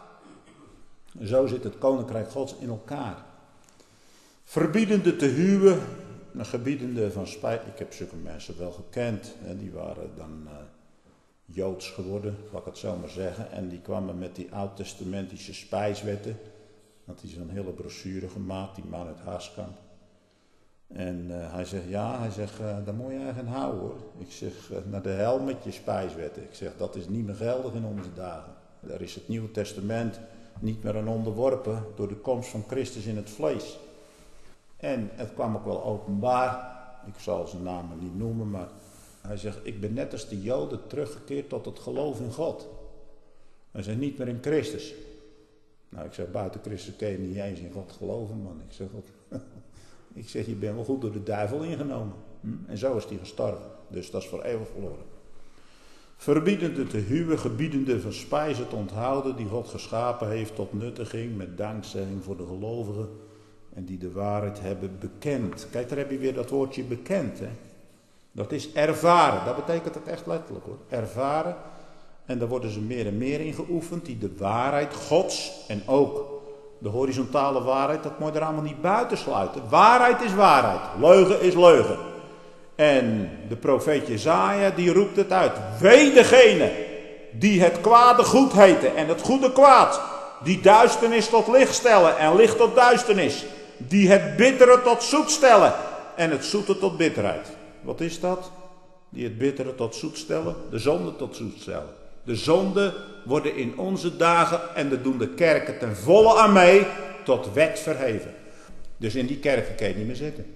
Zo zit het koninkrijk Gods in elkaar. Verbiedende te huwen, gebiedende van spijt. Ik heb zulke mensen wel gekend. Hè, die waren dan uh, Joods geworden, laat ik het zo maar zeggen. En die kwamen met die oud-testamentische spijswetten. Had hij zo'n hele brochure gemaakt, die man uit Haaskamp. En uh, hij zegt, ja, hij zegt, uh, dat moet je eigenlijk houden hoor. Ik zeg, uh, naar de hel met je spijswetten. Ik zeg, dat is niet meer geldig in onze dagen. Daar is het Nieuwe Testament niet meer aan onderworpen door de komst van Christus in het vlees. En het kwam ook wel openbaar. Ik zal zijn namen niet noemen, maar hij zegt, ik ben net als de Joden teruggekeerd tot het geloof in God. Hij zegt, niet meer in Christus. Nou, ik zeg, buiten Christus kun je niet eens in God geloven, man. Ik zeg, God, ik zeg, je bent wel goed door de duivel ingenomen. Hm? En zo is hij gestorven. Dus dat is voor eeuwig verloren. Verbiedende te huwen, gebiedende van spijzen te onthouden, die God geschapen heeft tot nuttiging, met dankzegging voor de gelovigen. En die de waarheid hebben bekend. Kijk, daar heb je weer dat woordje bekend. Hè? Dat is ervaren. Dat betekent het echt letterlijk hoor. Ervaren. En daar worden ze meer en meer in geoefend. Die de waarheid Gods en ook de horizontale waarheid. Dat moet je er allemaal niet buiten sluiten. Waarheid is waarheid. Leugen is leugen. En de profeet Jesaja die roept het uit. Wee degene die het kwade goed heten en het goede kwaad. Die duisternis tot licht stellen en licht tot duisternis. Die het bittere tot zoet stellen en het zoete tot bitterheid. Wat is dat? Die het bittere tot zoet stellen, de zonde tot zoet stellen. De zonden worden in onze dagen, en dat doen de kerken ten volle aan mee, tot wet verheven. Dus in die kerken kan je niet meer zitten.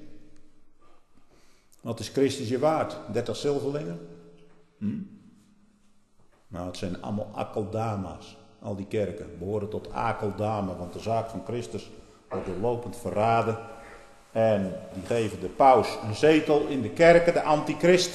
Wat is Christus je waard? dertig zilverlingen? Hm? Nou, het zijn allemaal akeldama's. Al die kerken behoren tot akeldama, want de zaak van Christus wordt lopend verraden. En die geven de paus een zetel in de kerken, de antichrist.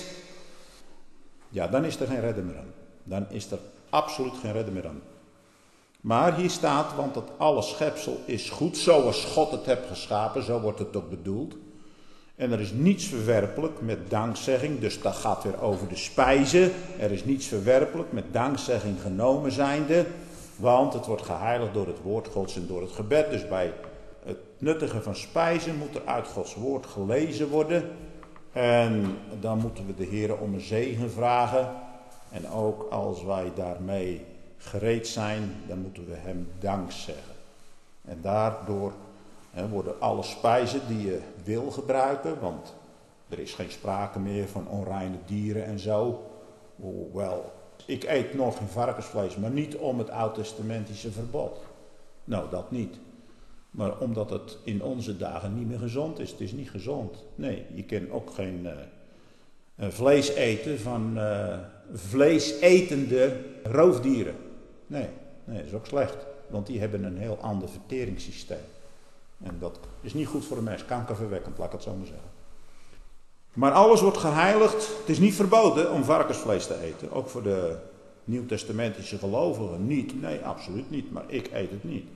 Ja, dan is er geen redder meer aan. Dan is er absoluut geen redder meer aan. Maar hier staat, want dat alle schepsel is goed, zoals God het heeft geschapen, zo wordt het ook bedoeld. En er is niets verwerpelijk met dankzegging, dus dat gaat weer over de spijzen. Er is niets verwerpelijk met dankzegging genomen zijnde, want het wordt geheiligd door het woord Gods en door het gebed. Dus bij het nuttigen van spijzen moet er uit Gods woord gelezen worden. En dan moeten we de Heer om een zegen vragen. En ook als wij daarmee gereed zijn, dan moeten we hem dank zeggen. En daardoor hè, worden alle spijzen die je wil gebruiken, want er is geen sprake meer van onreine dieren en zo. Hoewel, ik eet nog geen varkensvlees, maar niet om het oud-testamentische verbod. Nou, dat niet. Maar omdat het in onze dagen niet meer gezond is. Het is niet gezond. Nee, je kan ook geen uh, uh, vlees eten van uh, vleesetende roofdieren. Nee, nee, dat is ook slecht. Want die hebben een heel ander verteringssysteem. En dat is niet goed voor de mens. Kankerverwekkend, laat ik het zo maar zeggen. Maar alles wordt geheiligd. Het is niet verboden om varkensvlees te eten. Ook voor de nieuwtestamentische gelovigen niet. Nee, absoluut niet. Maar ik eet het niet.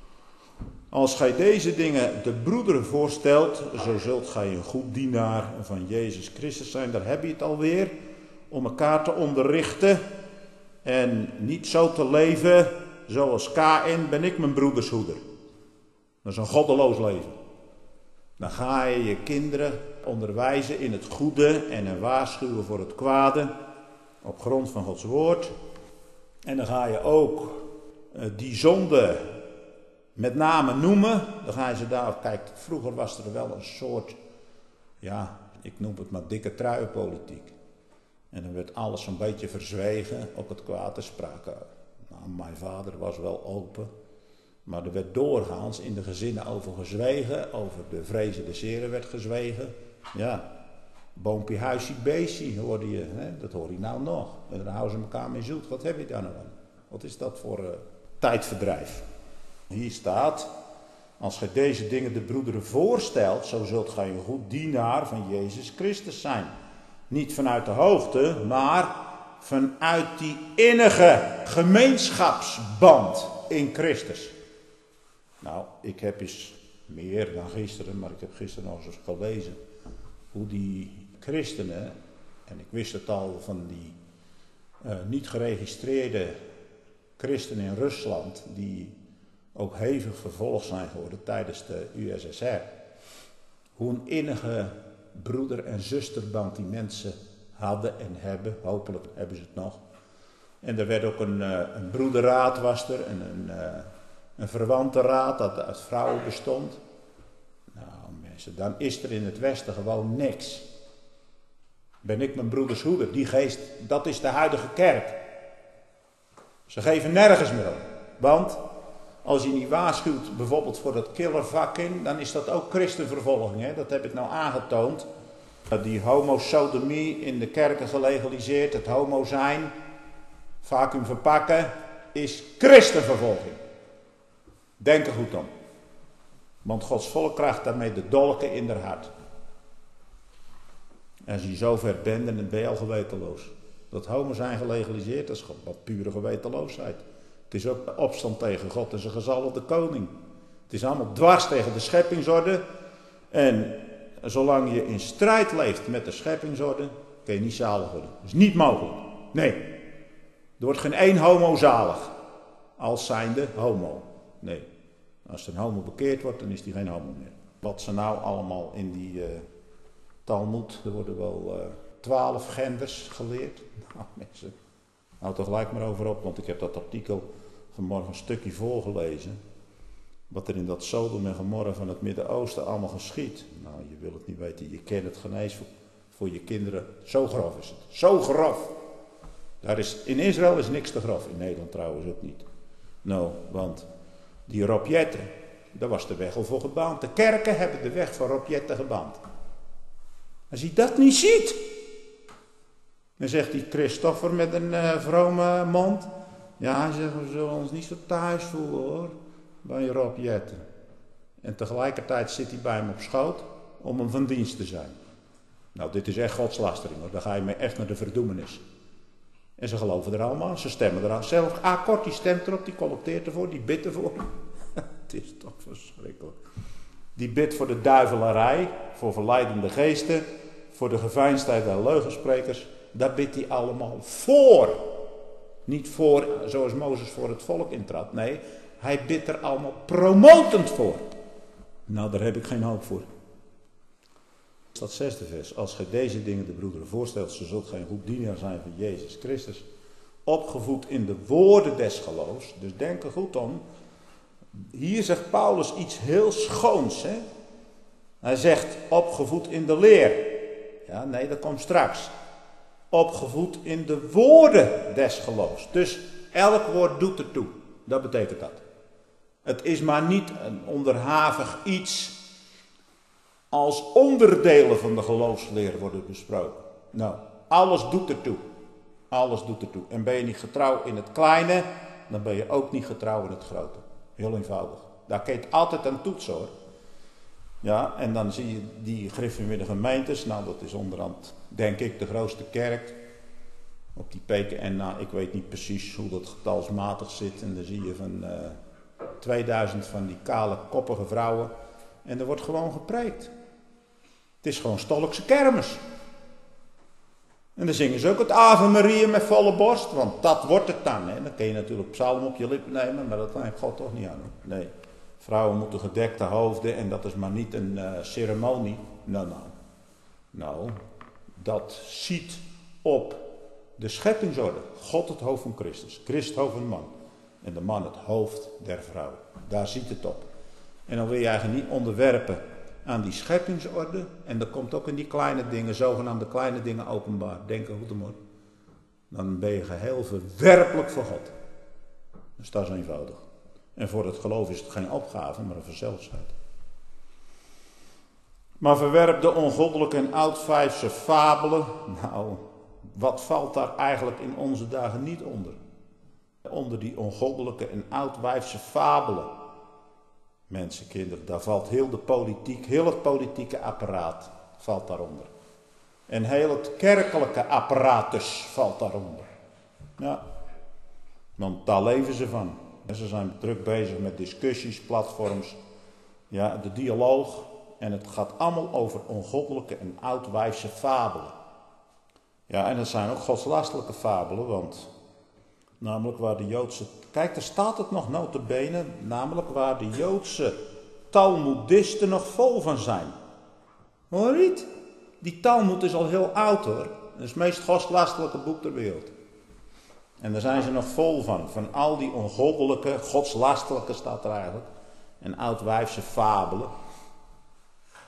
Als gij deze dingen de broederen voorstelt, zo zult gij een goed dienaar van Jezus Christus zijn. Daar heb je het alweer. Om elkaar te onderrichten. En niet zo te leven zoals Kaïn ben ik mijn broeders hoeder. Dat is een goddeloos leven. Dan ga je je kinderen onderwijzen in het goede en hen waarschuwen voor het kwade. Op grond van Gods woord. En dan ga je ook uh, die zonde met name noemen. Dan ga je ze daar, kijk, vroeger was er wel een soort, ja, ik noem het maar dikke truienpolitiek. En dan werd alles een beetje verzwegen, ook het kwaad te sprake. Nou, mijn vader was wel open. Maar er werd doorgaans in de gezinnen over gezwegen, over de vrezen des Heren werd gezwegen. Ja, boompje, huisje, beestje hoorde je, hè? Dat hoor je nou nog. En dan houden ze elkaar mee zoet. Wat heb je daar nou aan? Wat is dat voor uh, tijdverdrijf? Hier staat, als gij deze dingen de broederen voorstelt, zo zult gij een goed dienaar van Jezus Christus zijn. Niet vanuit de hoogte, maar vanuit die innige gemeenschapsband in Christus. Nou, ik heb eens meer dan gisteren, maar ik heb gisteren nog eens gelezen hoe die christenen, en ik wist het al van die uh, niet geregistreerde christenen in Rusland, die ook hevig vervolgd zijn geworden tijdens de U S S R. Hoe een innige broeder- en zusterband die mensen hadden en hebben, hopelijk hebben ze het nog. En er werd ook een, uh, een broederraad was er, en een, uh, een verwantenraad dat uit vrouwen bestond. Nou mensen. Dan is er in het Westen gewoon niks. Ben ik mijn broeders hoeder. Die geest, dat is de huidige kerk. Ze geven nergens meer om. Want als je niet waarschuwt bijvoorbeeld voor dat killervak in, dan is dat ook christenvervolging. Hè? Dat heb ik nou aangetoond. Die homosodomie in de kerken gelegaliseerd, het homo zijn, vacuüm verpakken, is christenvervolging. Denk er goed om. Want Gods volk krijgt daarmee de dolken in haar hart. En als je zover bent, dan ben je al gewetenloos. Dat homo zijn gelegaliseerd, dat is gewoon wat pure gewetenloosheid. Het is ook opstand tegen God en zijn gezalfde koning. Het is allemaal dwars tegen de scheppingsorde. En zolang je in strijd leeft met de scheppingsorde, kun je niet zalig worden. Dat is niet mogelijk. Nee. Er wordt geen één homo zalig. Als zijnde homo. Nee. Als een homo bekeerd wordt, dan is die geen homo meer. Wat ze nou allemaal in die uh, Talmud, er worden wel uh, twaalf genders geleerd. Nou mensen, hou toch gelijk maar over op, want ik heb dat artikel vanmorgen een stukje voorgelezen. Wat er in dat Sodom en Gomorra van het Midden-Oosten allemaal geschiet. Nou, je wil het niet weten, je kent het genees voor, voor je kinderen. Zo grof is het, zo grof. Daar is, in Israël is niks te grof, in Nederland trouwens ook niet. Nou, want die Rob Jetten, daar was de weg al voor gebaand. De kerken hebben de weg van Rob Jetten gebaand. Als hij dat niet ziet, dan zegt die Christoffer met een uh, vrome mond. Ja, hij zegt, we zullen ons niet zo thuis voelen hoor, bij Rob Jetten. En tegelijkertijd zit hij bij hem op schoot om hem van dienst te zijn. Nou, dit is echt godslastering hoor, dan ga je mee echt naar de verdoemenis. En ze geloven er allemaal, ze stemmen er aan. Zelfs Akkoord, die stemt erop, die collecteert ervoor, die bidt ervoor. Het is toch verschrikkelijk. Die bidt voor de duivelarij, voor verleidende geesten, voor de geveinsdheid der leugensprekers. Daar bidt hij allemaal voor. Niet voor, zoals Mozes voor het volk intrad. Nee, hij bidt er allemaal promotend voor. Nou, daar heb ik geen hoop voor. Dat zesde vers. Als gij deze dingen de broederen voorstelt, zo zult gij een goed dienaar zijn van Jezus Christus. Opgevoed in de woorden des geloofs. Dus denk er goed om. Hier zegt Paulus iets heel schoons. Hè? Hij zegt opgevoed in de leer. Ja, nee, dat komt straks. Opgevoed in de woorden des geloofs. Dus elk woord doet ertoe. Dat betekent dat. Het is maar niet een onderhavig iets als onderdelen van de geloofsleer worden besproken. Nou, alles doet ertoe. Alles doet ertoe. En ben je niet getrouw in het kleine, dan ben je ook niet getrouw in het grote. Heel eenvoudig. Daar kun je het altijd aan toetsen hoor. Ja, en dan zie je die Griffenmiddag gemeentes. Nou, dat is onderhand, denk ik, de grootste kerk. Op die P K N, nou, ik weet niet precies hoe dat getalsmatig zit. En dan zie je van uh, tweeduizend van die kale, koppige vrouwen. En er wordt gewoon gepreekt. Het is gewoon Stolkse kermis. En dan zingen ze ook het Ave Maria met volle borst. Want dat wordt het dan. Hè. Dan kun je natuurlijk psalm op je lippen nemen. Maar dat neemt God toch niet aan. Hoor. Nee. Vrouwen moeten gedekte hoofden. En dat is maar niet een uh, ceremonie. Nou, nou. Nou. Dat ziet op de scheppingsorde. God het hoofd van Christus. Christus hoofd van de man. En de man het hoofd der vrouw. Daar ziet het op. En dan wil je eigenlijk niet onderwerpen aan die scheppingsorde. En dat komt ook in die kleine dingen, zogenaamde kleine dingen openbaar. Denk er goed om hoor. Dan ben je geheel verwerpelijk voor God. Dus dat is eenvoudig. En voor het geloof is het geen opgave, maar een vanzelfsheid. Maar verwerp de ongoddelijke en oud-vijfse fabelen. Nou, wat valt daar eigenlijk in onze dagen niet onder? Onder die ongoddelijke en oud-vijfse fabelen. Mensen, kinderen, daar valt heel de politiek, heel het politieke apparaat valt daaronder. En heel het kerkelijke apparatus valt daaronder. Ja, want daar leven ze van. En ze zijn druk bezig met discussies, platforms, ja, de dialoog. En het gaat allemaal over ongoddelijke en oud-wijfse fabelen. Ja, en dat zijn ook godslastelijke fabelen, want namelijk waar de Joodse... Kijk, daar staat het nog nota bene, namelijk waar de Joodse Talmudisten nog vol van zijn. Hoor je het? Die Talmud is al heel oud hoor. Dat is het meest godslastelijke boek ter wereld. En daar zijn ze nog vol van. Van al die ongoddelijke, godslastelijke staat er eigenlijk. En oud-wijfse fabelen.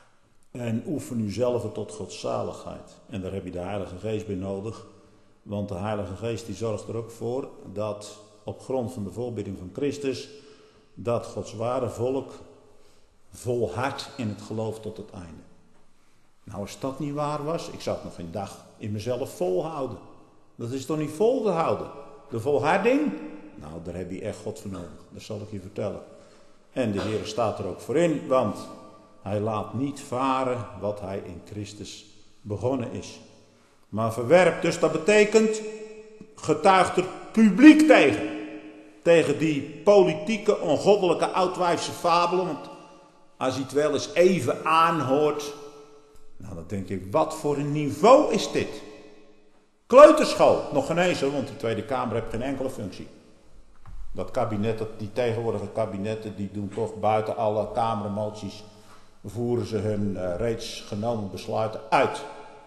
En oefen u zelf tot godzaligheid. En daar heb je de Heilige Geest bij nodig. Want de Heilige Geest die zorgt er ook voor dat op grond van de voorbidding van Christus, dat Gods ware volk volhardt in het geloof tot het einde. Nou, als dat niet waar was, ik zou het nog een dag in mezelf volhouden. Dat is toch niet vol te houden? De volharding? Nou, daar heb je echt God voor nodig. Dat zal ik je vertellen. En de Heer staat er ook voor in, want hij laat niet varen wat hij in Christus begonnen is. Maar verwerpt, dus dat betekent, getuigt er publiek tegen. Tegen die politieke, ongoddelijke, oudwijfse fabelen. Want als je het wel eens even aanhoort, nou dan denk ik, wat voor een niveau is dit? Kleuterschool, nog geen eens, want de Tweede Kamer heeft geen enkele functie. Dat kabinet, die tegenwoordige kabinetten, die doen toch buiten alle kamermoties, voeren ze hun uh, reeds genomen besluiten uit.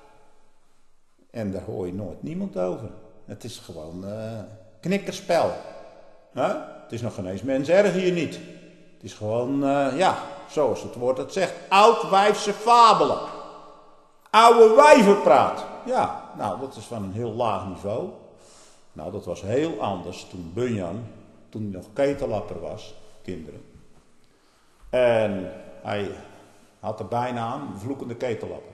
En daar hoor je nooit niemand over. Het is gewoon uh, knikkerspel. Huh? Het is nog geen eens mens erg hier niet. Het is gewoon, uh, ja, zoals het woord het zegt, oudwijfse fabelen. Oude wijvenpraat. Ja, nou, dat is van een heel laag niveau. Nou, dat was heel anders toen Bunyan, toen hij nog ketellapper was, kinderen. En hij had de bijnaam vloekende ketellapper.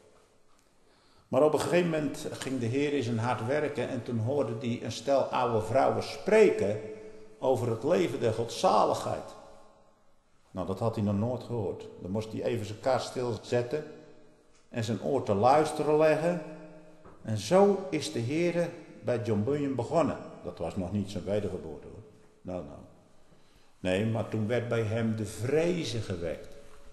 Maar op een gegeven moment ging de Heer in zijn hart werken en toen hoorde hij een stel oude vrouwen spreken over het leven der godzaligheid. Nou, dat had hij nog nooit gehoord. Dan moest hij even zijn kaart stilzetten en zijn oor te luisteren leggen. En zo is de Heer bij John Bunyan begonnen. Dat was nog niet zijn wedergeboorte hoor. Nou, nou. Nee, maar toen werd bij hem de vrezen gewekt.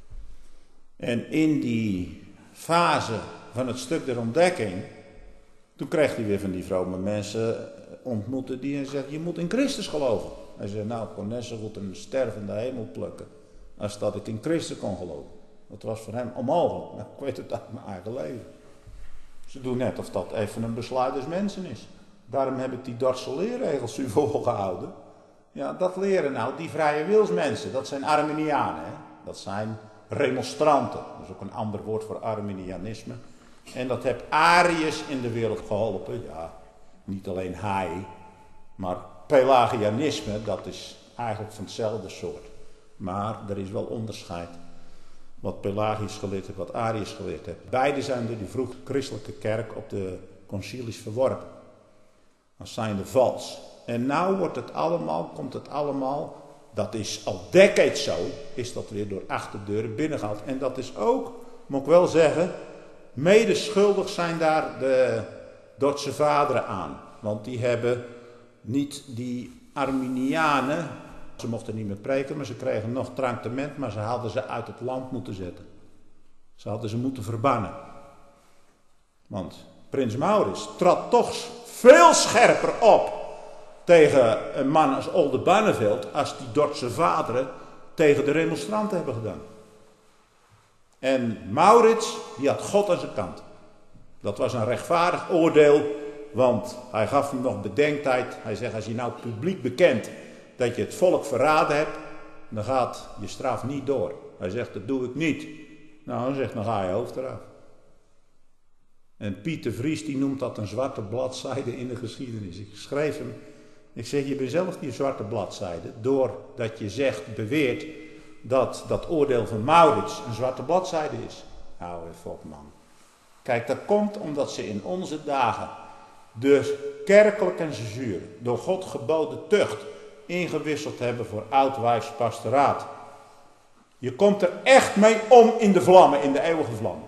En in die fase van het stuk der ontdekking, toen kreeg hij weer van die vrome mensen ontmoeten die hij zegt, je moet in Christus geloven. Hij zei, nou, ik kon net zo goed een ster van de hemel plukken, als dat ik in Christus kon geloven. Dat was voor hem onmogelijk. Nou, ik weet het uit mijn eigen leven. Ze doen net of dat even een besluit des mensen is. Daarom heb ik die Dordtse leerregels u volgehouden. Ja, dat leren nou die vrije wilsmensen. Dat zijn Arminianen. Hè? Dat zijn remonstranten. Dat is ook een ander woord voor Arminianisme. En dat heeft Arius in de wereld geholpen. Ja, niet alleen hij. Maar Pelagianisme, dat is eigenlijk van hetzelfde soort. Maar er is wel onderscheid. Wat Pelagius geleerd heeft, wat Arius geleerd heeft. Beide zijn door die vroeg christelijke kerk op de concilies verworpen. Als zijnde vals. En nou wordt het allemaal, komt het allemaal, dat is al decades zo, is dat weer door achterdeuren binnengehaald. En dat is ook, moet ik wel zeggen, mede schuldig zijn daar de Dordtse vaderen aan. Want die hebben niet die Arminianen, ze mochten niet meer preken, maar ze kregen nog traktement, maar ze hadden ze uit het land moeten zetten. Ze hadden ze moeten verbannen. Want prins Maurits trad toch veel scherper op tegen een man als Oldenbarneveld als die Dordtse vaderen tegen de remonstranten hebben gedaan. En Maurits, die had God aan zijn kant. Dat was een rechtvaardig oordeel, want hij gaf hem nog bedenktijd. Hij zegt, als je nou publiek bekent dat je het volk verraden hebt, dan gaat je straf niet door. Hij zegt, dat doe ik niet. Nou, dan zegt, dan ga je hoofd eraf. En Pieter Vries, die noemt dat een zwarte bladzijde in de geschiedenis. Ik schreef hem, ik zeg, je bent zelf die zwarte bladzijde, doordat je zegt, beweert, dat dat oordeel van Maurits een zwarte bladzijde is. Hou even op, man. Kijk, dat komt omdat ze in onze dagen de kerkelijke censuur, door God geboden tucht, ingewisseld hebben voor oudwijfs pastoraat. Je komt er echt mee om in de vlammen, in de eeuwige vlammen.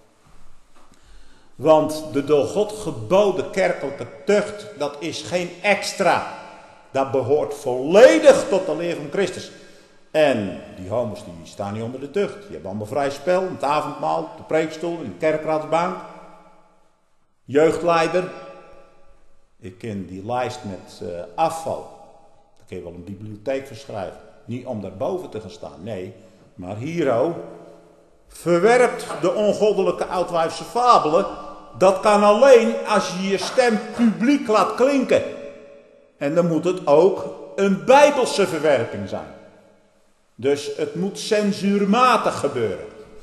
Want de door God geboden kerkelijke tucht, dat is geen extra. Dat behoort volledig tot de leer van Christus. En die homo's die staan niet onder de tucht. Die hebben allemaal vrij spel, het avondmaal, de preekstoel, in de kerkraadsbank. Jeugdleider. Ik ken die lijst met uh, afval. Daar kun je wel een bibliotheek verschrijven. Niet om daarboven te gaan staan, nee. Maar hiero, verwerpt de ongoddelijke oudwijfse fabelen. Dat kan alleen als je je stem publiek laat klinken. En dan moet het ook een bijbelse verwerping zijn. Dus het moet censuurmatig gebeuren.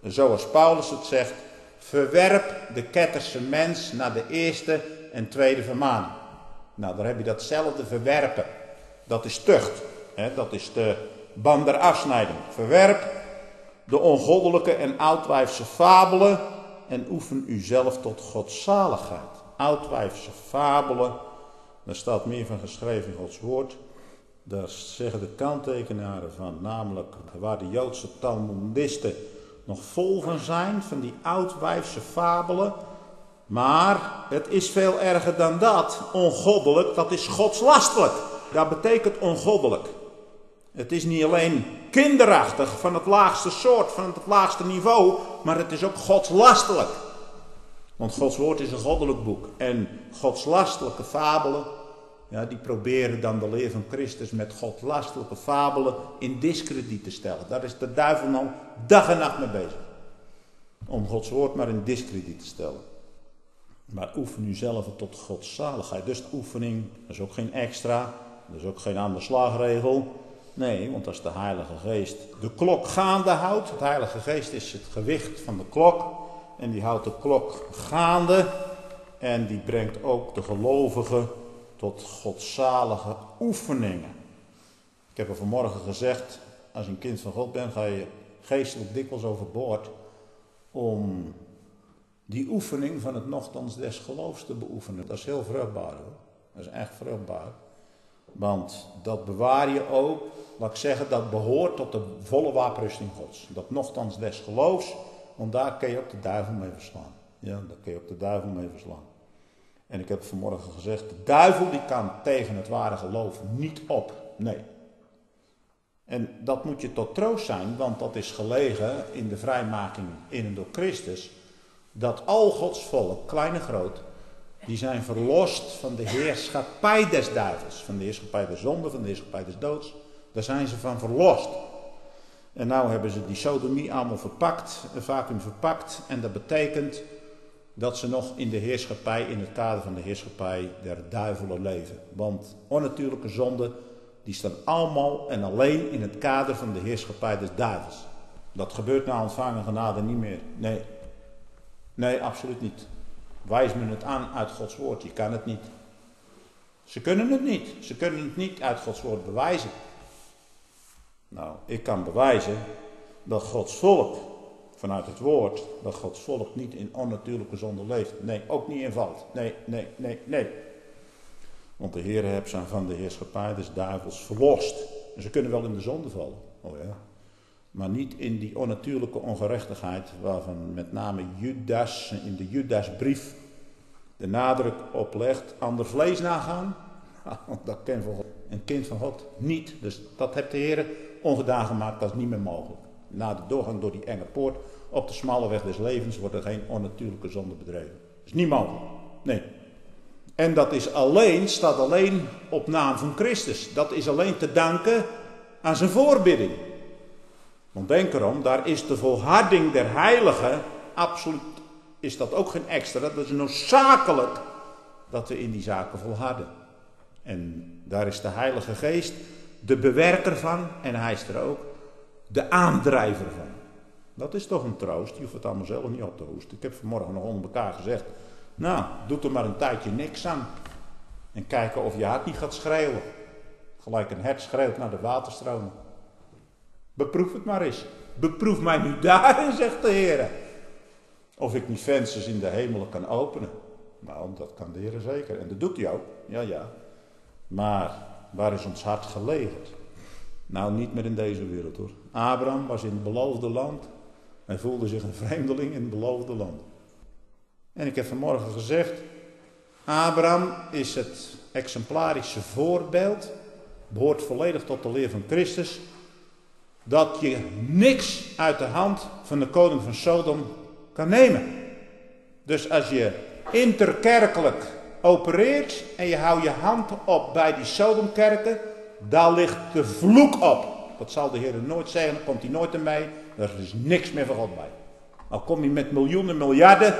Zoals Paulus het zegt, verwerp de ketterse mens naar de eerste en tweede vermaning. Nou, daar heb je datzelfde verwerpen. Dat is tucht. Hè? Dat is de banderafsnijding. Verwerp de ongoddelijke en oudwijfse fabelen en oefen uzelf tot godzaligheid. Oudwijfse fabelen, daar staat meer van geschreven in Gods woord. Daar zeggen de kanttekenaren van, namelijk waar de Joodse talmudisten nog vol van zijn, van die oudwijfse fabelen. Maar het is veel erger dan dat. Ongoddelijk, dat is godslastelijk. Dat betekent ongoddelijk. Het is niet alleen kinderachtig van het laagste soort, van het laagste niveau, maar het is ook godslastelijk. Want Gods woord is een goddelijk boek. En godslastelijke fabelen, ja, die proberen dan de leer van Christus met godslastelijke fabelen in diskrediet te stellen. Daar is de duivel nou dag en nacht mee bezig. Om Gods woord maar in diskrediet te stellen. Maar oefen u zelf tot godzaligheid. Dus de oefening, dat is ook geen extra, dat is ook geen andere slagregel. Nee, want als de Heilige Geest de klok gaande houdt. Het Heilige Geest is het gewicht van de klok. En die houdt de klok gaande. En die brengt ook de gelovigen tot godzalige oefeningen. Ik heb er vanmorgen gezegd, als je een kind van God bent, ga je geestelijk dikwijls overboord om die oefening van het nochtans des geloofs te beoefenen. Dat is heel vruchtbaar hoor. Dat is echt vruchtbaar. Want dat bewaar je ook, laat ik zeggen, dat behoort tot de volle wapenrusting Gods. Dat nochtans des geloofs, want daar kun je ook de duivel mee verslaan. Ja, daar kun je ook de duivel mee verslaan. En ik heb vanmorgen gezegd, de duivel die kan tegen het ware geloof niet op. Nee. En dat moet je tot troost zijn, want dat is gelegen in de vrijmaking in en door Christus. Dat al Gods volk, klein en groot, die zijn verlost van de heerschappij des duivels. Van de heerschappij der zonde, van de heerschappij des doods. Daar zijn ze van verlost. En nou hebben ze die sodomie allemaal verpakt, een vacuüm verpakt. En dat betekent dat ze nog in de heerschappij, in het kader van de heerschappij der duivelen leven. Want onnatuurlijke zonden, die staan allemaal en alleen in het kader van de heerschappij des duivels. Dat gebeurt na ontvangen genade niet meer. Nee, nee, absoluut niet. Wijs me het aan uit Gods woord. Je kan het niet. Ze kunnen het niet. Ze kunnen het niet uit Gods woord bewijzen. Nou, ik kan bewijzen dat Gods volk, vanuit het woord, dat Gods volk niet in onnatuurlijke zonde leeft. Nee, ook niet in valt. Nee, nee, nee, nee. Want de Heer heeft ze van de heerschappij des duivels verlost. En ze kunnen wel in de zonde vallen. Oh ja. Maar niet in die onnatuurlijke ongerechtigheid waarvan met name Judas in de Judasbrief de nadruk op legt. Ander vlees nagaan. Dat kent een kind van God niet. Dus dat heeft de Heer ongedaan gemaakt. Dat is niet meer mogelijk. Na de doorgang door die enge poort op de smalle weg des levens wordt er geen onnatuurlijke zonde bedreven. Dat is niet mogelijk. Nee. En dat is alleen, staat alleen op naam van Christus. Dat is alleen te danken aan zijn voorbidding. Want denk erom, daar is de volharding der heiligen, absoluut is dat ook geen extra. Dat is noodzakelijk dat we in die zaken volharden. En daar is de Heilige Geest de bewerker van en hij is er ook de aandrijver van. Dat is toch een troost, je hoeft het allemaal zelf niet op te hoesten. Ik heb vanmorgen nog onder elkaar gezegd, nou, doe er maar een tijdje niks aan. En kijken of je hart niet gaat schreeuwen. Gelijk een hert schreeuwt naar de waterstromen. Beproef het maar eens. Beproef mij nu daarin, zegt de Heer. Of ik niet vensters in de hemel kan openen. Nou, dat kan de Heer zeker. En dat doet hij ook. Ja, ja. Maar waar is ons hart gelegen? Nou, niet meer in deze wereld hoor. Abraham was in het beloofde land. Hij voelde zich een vreemdeling in het beloofde land. En ik heb vanmorgen gezegd, Abraham is het exemplarische voorbeeld, behoort volledig tot de leer van Christus, dat je niks uit de hand van de koning van Sodom kan nemen. Dus als je interkerkelijk opereert en je houdt je hand op bij die Sodomkerken, daar ligt de vloek op. Dat zal de Heer nooit zeggen, daar komt hij nooit ermee, er is niks meer van God bij. Al kom je met miljoenen, miljarden,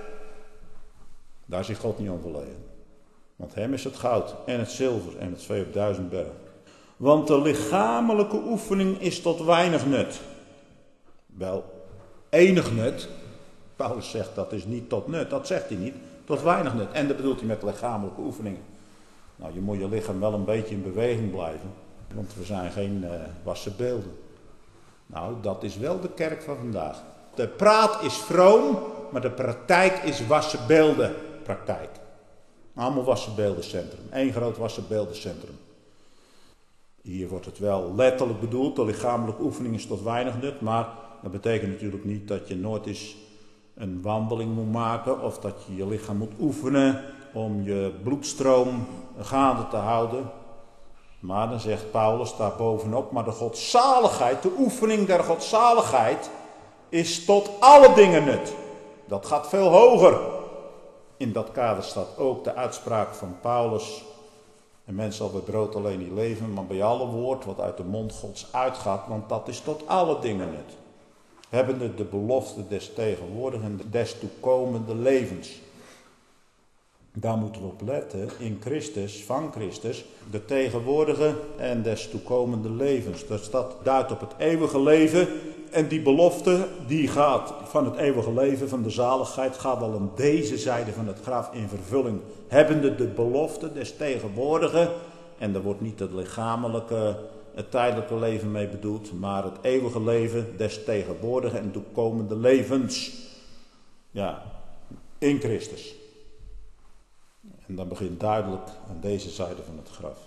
daar is God niet om verlegen. Want hem is het goud en het zilver en het vee op duizend bergen. Want de lichamelijke oefening is tot weinig nut. Wel, enig nut. Paulus zegt dat is niet tot nut, dat zegt hij niet. Tot weinig nut. En dat bedoelt hij met lichamelijke oefeningen. Nou, je moet je lichaam wel een beetje in beweging blijven. Want we zijn geen uh, wassen beelden. Nou, dat is wel de kerk van vandaag. De praat is vroom, maar de praktijk is wassen beelden praktijk. Allemaal wassen beeldencentrum. Eén groot wassen beeldencentrum. Hier wordt het wel letterlijk bedoeld. De lichamelijke oefening is tot weinig nut. Maar dat betekent natuurlijk niet dat je nooit eens een wandeling moet maken. Of dat je je lichaam moet oefenen om je bloedstroom gaande te houden. Maar dan zegt Paulus daar bovenop. Maar de godzaligheid, de oefening der godzaligheid is tot alle dingen nut. Dat gaat veel hoger. In dat kader staat ook de uitspraak van Paulus. En men zal bij brood alleen niet leven, maar bij alle woord wat uit de mond Gods uitgaat, want dat is tot alle dingen nut. Hebbende de belofte des tegenwoordigen en des toekomende levens. Daar moeten we op letten, in Christus, van Christus, de tegenwoordige en des toekomende levens. Dus dat duidt op het eeuwige leven. En die belofte, die gaat van het eeuwige leven, van de zaligheid, gaat al aan deze zijde van het graf in vervulling. Hebbende de belofte des tegenwoordige, en daar wordt niet het lichamelijke, het tijdelijke leven mee bedoeld, maar het eeuwige leven des tegenwoordige en toekomende levens. Ja, in Christus. En dan begint duidelijk aan deze zijde van het graf.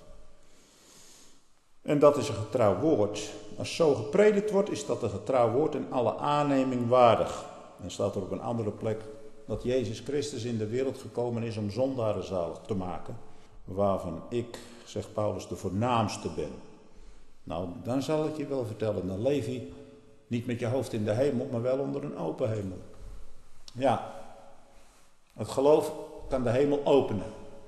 En dat is een getrouw woord. Als zo gepredikt wordt, is dat een getrouw woord en alle aanneming waardig. En staat er op een andere plek dat Jezus Christus in de wereld gekomen is om zondaren zalig te maken. Waarvan ik, zegt Paulus, de voornaamste ben. Nou, dan zal ik je wel vertellen, dan leef je niet met je hoofd in de hemel, maar wel onder een open hemel. Ja, het geloof kan de hemel openen.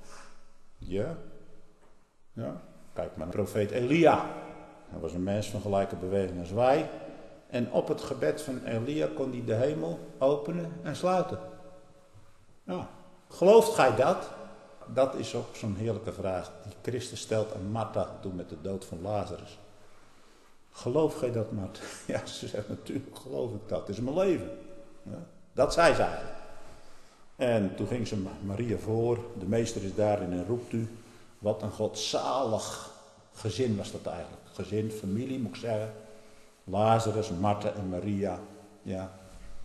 Ja, ja. Kijk maar naar profeet Elia. Hij was een mens van gelijke beweging als wij. En op het gebed van Elia kon hij de hemel openen en sluiten. Ja. Gelooft gij dat? Dat is ook zo'n heerlijke vraag die Christus stelt aan Martha toen met de dood van Lazarus. Geloof gij dat, Martha? Ja, ze zegt natuurlijk geloof ik dat. Het is mijn leven. Ja. Dat zei ze eigenlijk. En toen ging ze Maria voor. De meester is daarin en roept u. Wat een godzalig gezin was dat eigenlijk. Gezin, familie moet ik zeggen. Lazarus, Martha en Maria. Ja.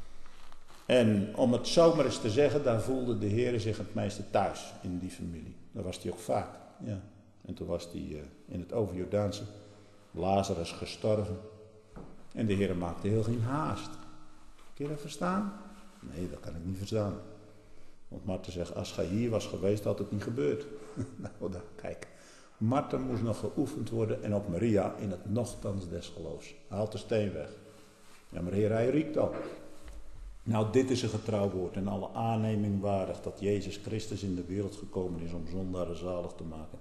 En om het zomaar eens te zeggen, daar voelde de Heer zich het meeste thuis in die familie. Daar was hij ook vaak. Ja. En toen was hij uh, in het overjordaanse Lazarus gestorven. En de Heer maakte heel geen haast. Kun je dat verstaan? Nee, dat kan ik niet verstaan. Want Martha zegt, als gij hier was geweest, had het niet gebeurd. Nou, dan, kijk. Martha moest nog geoefend worden en op Maria in het nochtans des geloofs. Haalt de steen weg. Ja, maar Heer, hij riekt al. Nou, dit is een getrouw woord en alle aanneming waardig dat Jezus Christus in de wereld gekomen is om zondaren zalig te maken.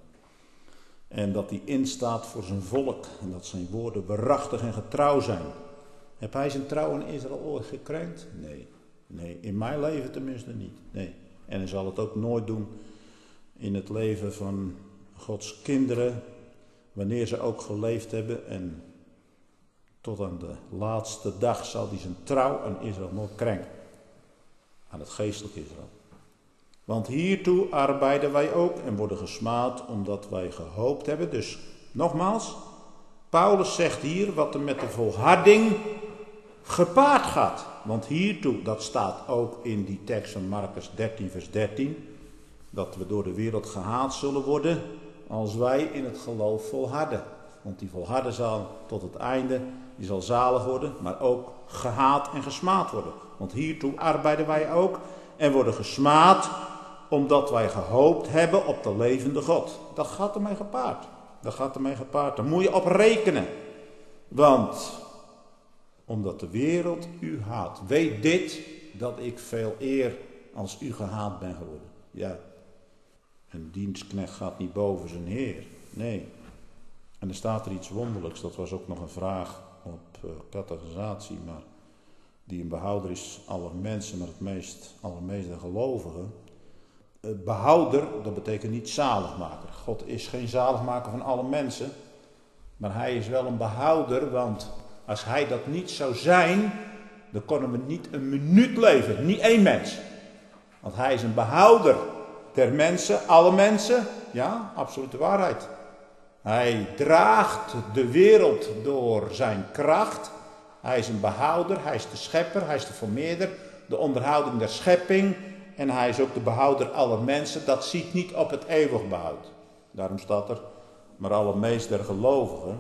En dat hij instaat voor zijn volk en dat zijn woorden waarachtig en getrouw zijn. Heb hij zijn trouw in Israël ooit gekrenkt? Nee. Nee, in mijn leven tenminste niet. Nee. En hij zal het ook nooit doen in het leven van Gods kinderen, wanneer ze ook geleefd hebben. En tot aan de laatste dag zal hij zijn trouw aan Israël nooit krenken. Aan het geestelijk Israël. Want hiertoe arbeiden wij ook en worden gesmaad omdat wij gehoopt hebben. Dus nogmaals, Paulus zegt hier wat er met de volharding gepaard gaat. Want hiertoe, dat staat ook in die tekst van Marcus dertien vers dertien. Dat we door de wereld gehaat zullen worden als wij in het geloof volharden. Want die volharden zal tot het einde, die zal zalig worden, maar ook gehaat en gesmaad worden. Want hiertoe arbeiden wij ook en worden gesmaad omdat wij gehoopt hebben op de levende God. Dat gaat ermee gepaard. Dat gaat ermee gepaard. Daar moet je op rekenen. Want omdat de wereld u haat. Weet dit, dat ik veel eer als u gehaat ben geworden. Ja, een dienstknecht gaat niet boven zijn heer. Nee. En er staat er iets wonderlijks. Dat was ook nog een vraag op uh, catechisatie. Maar die een behouder is aller mensen, maar het meest, allermeest de gelovigen. Uh, behouder, dat betekent niet zaligmaker. God is geen zaligmaker van alle mensen. Maar hij is wel een behouder, want als hij dat niet zou zijn, dan konden we niet een minuut leven. Niet één mens. Want hij is een behouder der mensen, alle mensen. Ja, absolute waarheid. Hij draagt de wereld door zijn kracht. Hij is een behouder, hij is de schepper, hij is de vermeerder, de onderhouding der schepping. En hij is ook de behouder aller mensen. Dat ziet niet op het eeuwig behoud. Daarom staat er, maar allermeest der gelovigen,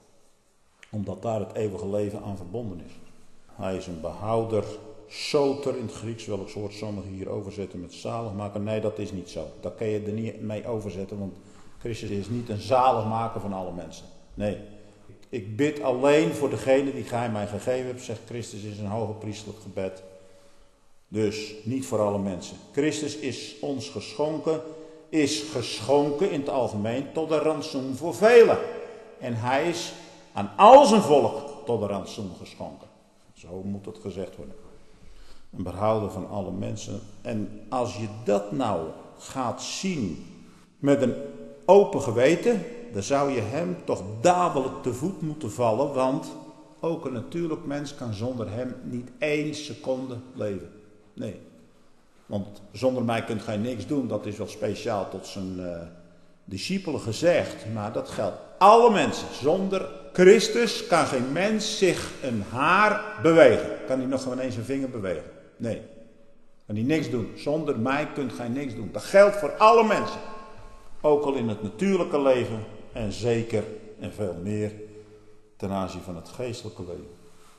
omdat daar het eeuwige leven aan verbonden is. Hij is een behouder, soter in het Grieks, welk soort sommigen hier overzetten met zaligmaker. Nee, dat is niet zo. Daar kan je er niet mee overzetten, want Christus is niet een zaligmaker van alle mensen. Nee, ik bid alleen voor degene die gij mij gegeven hebt, zegt Christus in zijn hoge priesterlijk gebed. Dus niet voor alle mensen. Christus is ons geschonken, is geschonken in het algemeen tot een rantsoen voor velen. En hij is aan al zijn volk tot een rantsoen geschonken. Zo moet het gezegd worden. Een behouden van alle mensen. En als je dat nou gaat zien met een open geweten, dan zou je hem toch dadelijk te voet moeten vallen. Want ook een natuurlijk mens kan zonder hem niet één seconde leven. Nee. Want zonder mij kunt gij niks doen. Dat is wel speciaal tot zijn uh, discipelen gezegd. Maar dat geldt alle mensen. Zonder Christus kan geen mens zich een haar bewegen. Kan hij nog gewoon eens een vinger bewegen? Nee. Kan hij niks doen. Zonder mij kunt gij niks doen. Dat geldt voor alle mensen. Ook al in het natuurlijke leven. En zeker en veel meer ten aanzien van het geestelijke leven.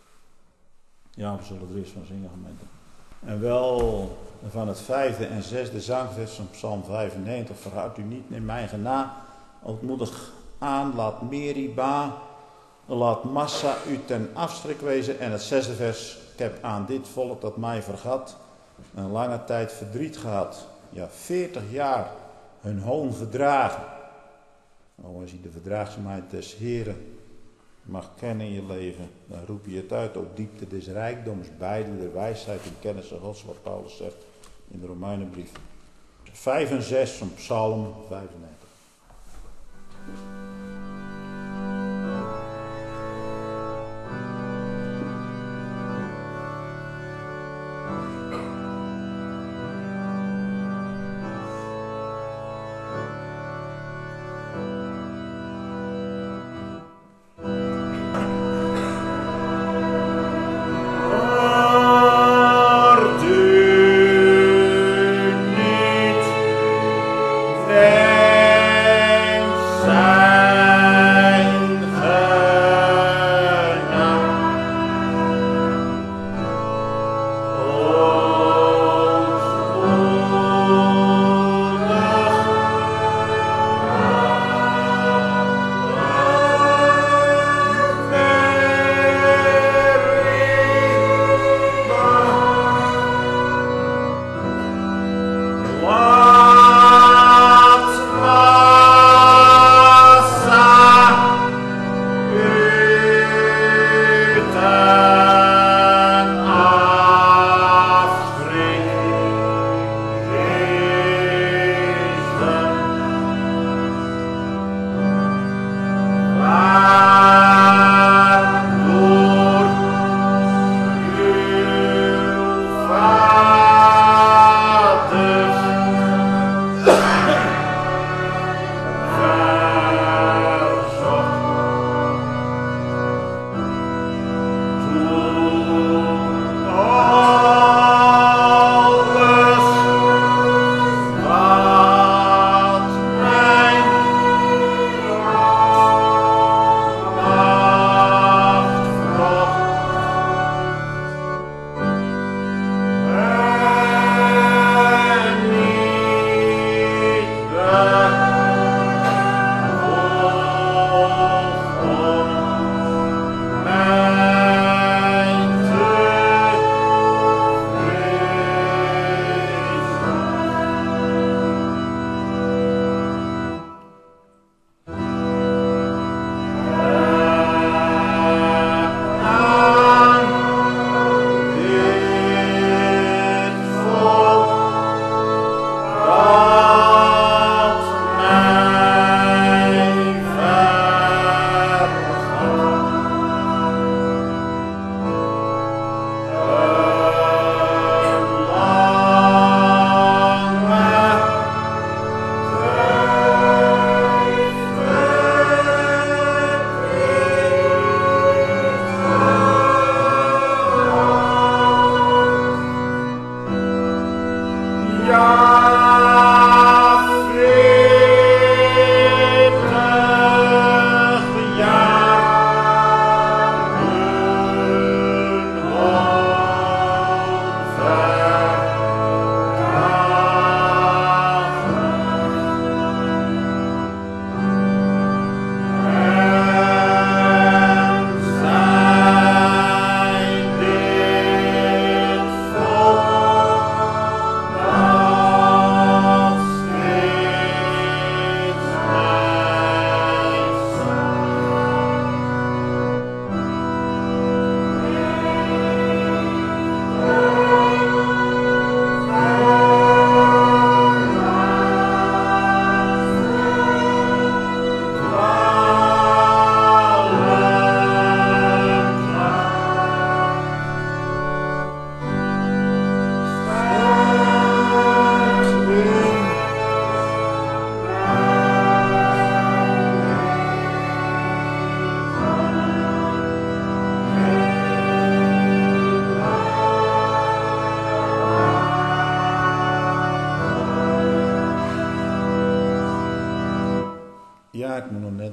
Ja, we zullen er eens van zingen, gemeente. En wel van het vijfde en zesde zangvers van Psalm vijfennegentig. Verhoud u niet, neem mij gena. Ootmoedig aan, laat Meriba, laat Massa u ten afschrik wezen. En het zesde vers. Ik heb aan dit volk dat mij vergat een lange tijd verdriet gehad. Ja, veertig jaar hun hoon verdragen. Oh, als je de verdraagzaamheid des Heren mag kennen in je leven, dan roep je het uit, ook diepte des rijkdoms, beide de wijsheid en kennis van Gods, wat Paulus zegt in de Romeinenbrief. vijf en zes van Psalm vijfennegentig.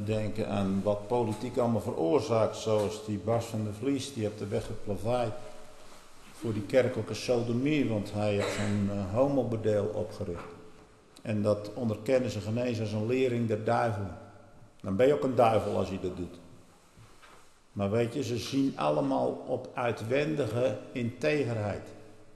denken aan wat politiek allemaal veroorzaakt. Zoals die Bas van der Vlies, die heeft de weg geplaveid voor die kerkelijke sodomie. Want hij heeft zo'n uh, homobordeel opgericht. En dat onderkennen ze genezen als een lering der duivel. Dan ben je ook een duivel als je dat doet. Maar weet je, ze zien allemaal op uitwendige integerheid.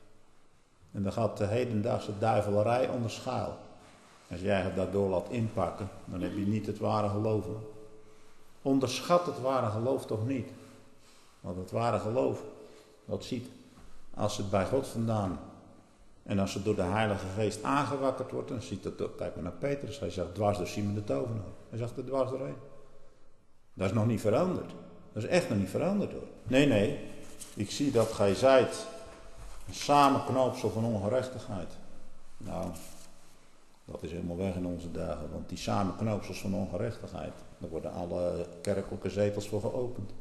En dan gaat de hedendaagse duivelerij onder schuil. Als jij het daardoor laat inpakken, dan heb je niet het ware geloof. Onderschat het ware geloof toch niet. Want het ware geloof, dat ziet als het bij God vandaan. En als het door de Heilige Geest aangewakkerd wordt, dan ziet het, kijk maar naar Petrus. Hij zegt dwars door Simon de tovenaar. Hij zegt er dwars doorheen. Dat is nog niet veranderd. Dat is echt nog niet veranderd hoor. Nee, nee. Ik zie dat gij zijt een samenknoopsel van ongerechtigheid. Nou, dat is helemaal weg in onze dagen. Want die samenknoopsels van ongerechtigheid, daar worden alle kerkelijke zetels voor geopend.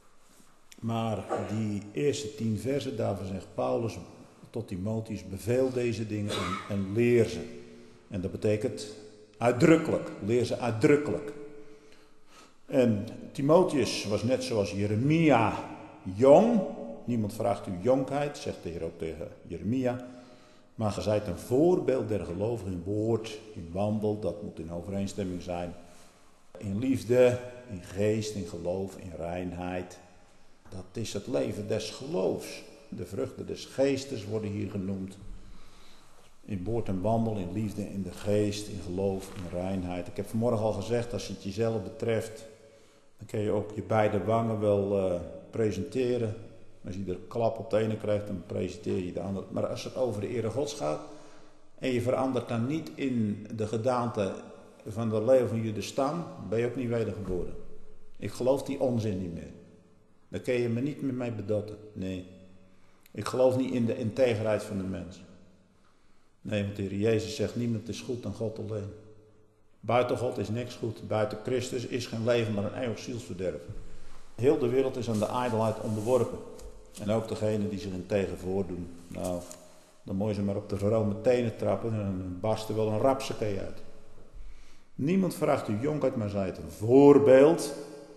Maar die eerste tien versen, daarvan zegt Paulus tot Timotheus, beveel deze dingen en, en leer ze. En dat betekent uitdrukkelijk, leer ze uitdrukkelijk. En Timotheus was net zoals Jeremia jong. Niemand vraagt u jonkheid, zegt de Heer ook tegen Jeremia. Maar ge zijt een voorbeeld der gelovigen in woord, in wandel, dat moet in overeenstemming zijn. In liefde, in geest, in geloof, in reinheid. Dat is het leven des geloofs. De vruchten des geestes worden hier genoemd. In woord en wandel, in liefde, in de geest, in geloof, in reinheid. Ik heb vanmorgen al gezegd, als het jezelf betreft, dan kun je ook je beide wangen wel uh, presenteren. Als je er een klap op de ene krijgt, dan presenteer je de andere. Maar als het over de ere Gods gaat, en je verandert dan niet in de gedaante van de leeuw van Juda stam, ben je ook niet wedergeboren. Ik geloof die onzin niet meer. Daar kun je me niet meer mee bedotten. Nee. Ik geloof niet in de integerheid van de mens. Nee, want de Heer Jezus zegt, niemand is goed dan God alleen. Buiten God is niks goed. Buiten Christus is geen leven, maar een eeuwig zielsverderf. Heel de wereld is aan de ijdelheid onderworpen. En ook degenen die zich in tegen voordoen. Nou, dan moet je ze maar op de vrome tenen trappen en dan barst er wel een rapsakee uit. Niemand vraagt u jonkheid, maar zij het een voorbeeld.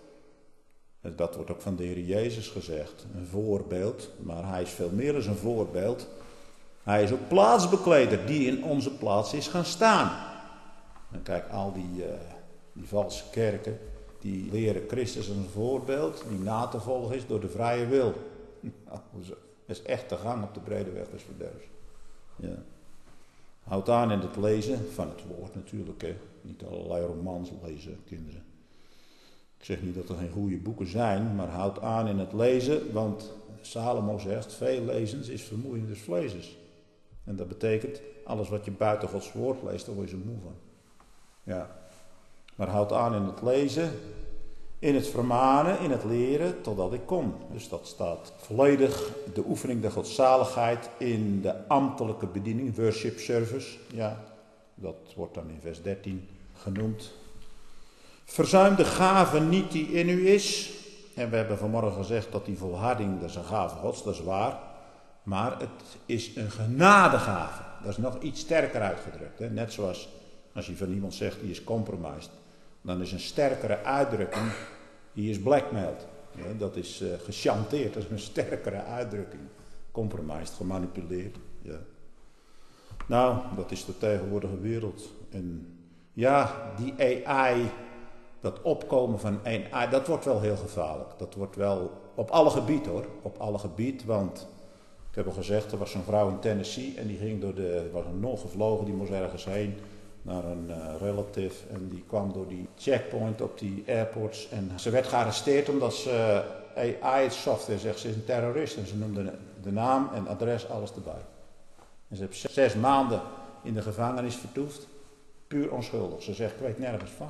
Dat wordt ook van de Heer Jezus gezegd. Een voorbeeld, maar hij is veel meer dan een voorbeeld. Hij is ook plaatsbekleder die in onze plaats is gaan staan. En kijk, al die, uh, die valse kerken, die leren Christus een voorbeeld, die na te volgen is door de vrije wil. Dat is echt de gang op de brede weg des verderfs. Ja. Houd aan in het lezen van het woord natuurlijk. Hè. Niet allerlei romans lezen, kinderen. Ik zeg niet dat er geen goede boeken zijn, maar houd aan in het lezen, want Salomo zegt, veel lezens is vermoeiend des vleeses. En dat betekent, alles wat je buiten Gods woord leest, daar word je zo moe van. Ja. Maar houd aan in het lezen, in het vermanen, in het leren, totdat ik kom. Dus dat staat volledig de oefening der godzaligheid in de ambtelijke bediening, worship service. Ja, dat wordt dan in vers dertien genoemd. Verzuim de gave niet die in u is. En we hebben vanmorgen gezegd dat die volharding, dat is een gave Gods, dat is waar. Maar het is een genadegave. Dat is nog iets sterker uitgedrukt. Hè? Net zoals als je van iemand zegt die is compromised. Dan is een sterkere uitdrukking, die is blackmailed. Ja, dat is uh, gechanteerd, dat is een sterkere uitdrukking. Compromised, gemanipuleerd. Ja. Nou, dat is de tegenwoordige wereld. En ja, die A I, dat opkomen van A I, dat wordt wel heel gevaarlijk. Dat wordt wel op alle gebieden hoor, op alle gebieden. Want ik heb al gezegd, er was een vrouw in Tennessee en die ging door de, er was een non gevlogen, die moest ergens heen naar een uh, relative en die kwam door die checkpoint op die airports en ze werd gearresteerd omdat ze uh, A I software zegt, ze is een terrorist en ze noemde de naam en adres, alles erbij. En ze heeft zes maanden in de gevangenis vertoefd, puur onschuldig. Ze zegt, ik weet nergens van.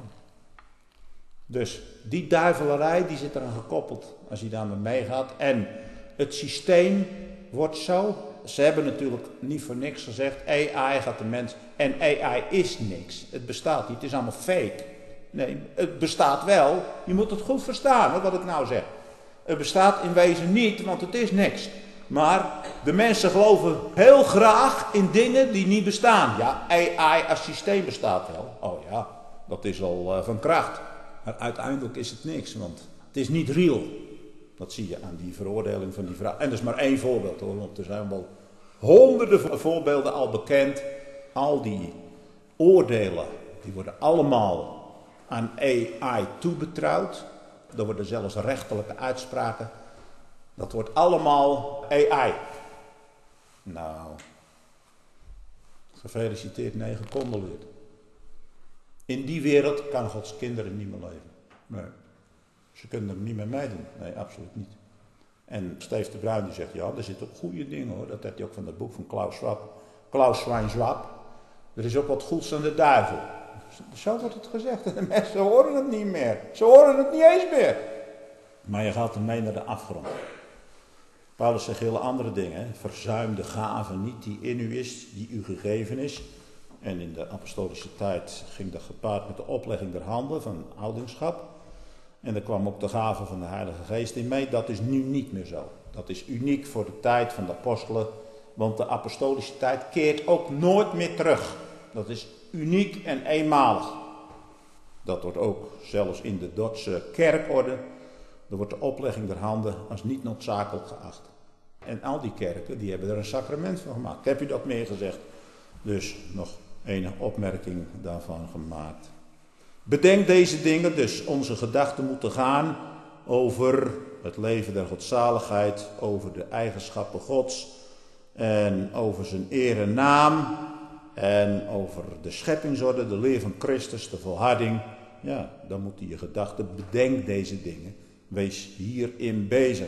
Dus die duivelerij die zit eraan gekoppeld als je daarmee meegaat en het systeem wordt zo. Ze hebben natuurlijk niet voor niks gezegd, A I gaat de mens, en A I is niks. Het bestaat niet, het is allemaal fake. Nee, het bestaat wel, je moet het goed verstaan, hè, wat ik nou zeg. Het bestaat in wezen niet, want het is niks. Maar de mensen geloven heel graag in dingen die niet bestaan. Ja, A I als systeem bestaat wel. Oh ja, dat is al uh, van kracht. Maar uiteindelijk is het niks, want het is niet real. Dat zie je aan die veroordeling van die vrouw. En dat is maar één voorbeeld hoor, want er zijn wel honderden voorbeelden al bekend. Al die oordelen, die worden allemaal aan A I toebetrouwd. Er worden zelfs rechterlijke uitspraken. Dat wordt allemaal A I. Nou, gefeliciteerd, nee, gecondoleerd. In die wereld kan Gods kinderen niet meer leven. Nee. Ze kunnen er niet meer meedoen. Nee, absoluut niet. En Steve de Bruin die zegt, ja, er zitten ook goede dingen hoor. Dat heeft hij ook van het boek van Klaus Schwab. Klaus Schwab. Er is ook wat goeds aan de duivel. Zo wordt het gezegd. En de mensen horen het niet meer. Ze horen het niet eens meer. Maar je gaat ermee naar de afgrond. Paulus zegt hele andere dingen. Hè. Verzuim de gave niet die in u is, die u gegeven is. En in de apostolische tijd ging dat gepaard met de oplegging der handen van ouderschap. En er kwam ook de gave van de Heilige Geest in mee. Dat is nu niet meer zo. Dat is uniek voor de tijd van de apostelen. Want de apostolische tijd keert ook nooit meer terug. Dat is uniek en eenmalig. Dat wordt ook zelfs in de Dordtse kerkorde. Er wordt de oplegging der handen als niet noodzakelijk geacht. En al die kerken die hebben er een sacrament van gemaakt. Ik heb u dat meer gezegd. Dus nog een opmerking daarvan gemaakt. Bedenk deze dingen, dus onze gedachten moeten gaan over het leven der godzaligheid, over de eigenschappen Gods en over zijn eer en naam en over de scheppingsorde, de leer van Christus, de volharding. Ja, dan moeten je gedachten, bedenk deze dingen, wees hierin bezig.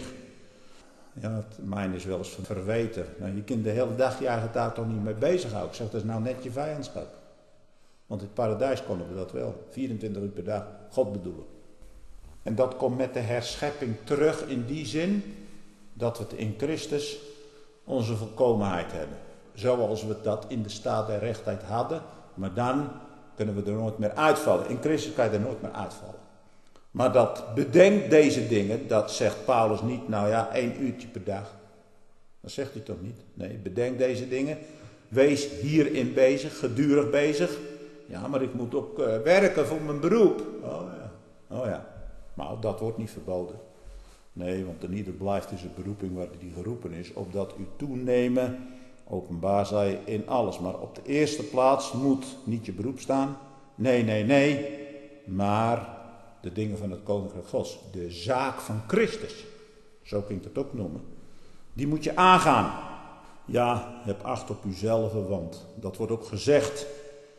Ja, het mijn is wel eens verweten. Nou, je kunt de hele dag je eigen daar toch niet mee bezighouden. Ik zeg, dat is nou net je vijandschap. Want in het paradijs konden we dat wel. vierentwintig uur per dag God bedoelen. En dat komt met de herschepping terug in die zin dat we het in Christus onze volkomenheid hebben. Zoals we dat in de staat der rechtheid hadden. Maar dan kunnen we er nooit meer uitvallen. In Christus kan je er nooit meer uitvallen. Maar dat bedenk deze dingen, dat zegt Paulus niet, nou ja, één uurtje per dag. Dat zegt hij toch niet? Nee, bedenk deze dingen. Wees hierin bezig, gedurig bezig. Ja, maar ik moet ook uh, werken voor mijn beroep. Oh ja, oh ja. Maar dat wordt niet verboden. Nee, want in ieder blijft dus een beroeping waar die geroepen is, opdat u toenemen, openbaar zij in alles. Maar op de eerste plaats moet niet je beroep staan. Nee, nee, nee. Maar de dingen van het Koninkrijk Gods. De zaak van Christus. Zo kun je het ook noemen. Die moet je aangaan. Ja, heb acht op uzelf, want dat wordt ook gezegd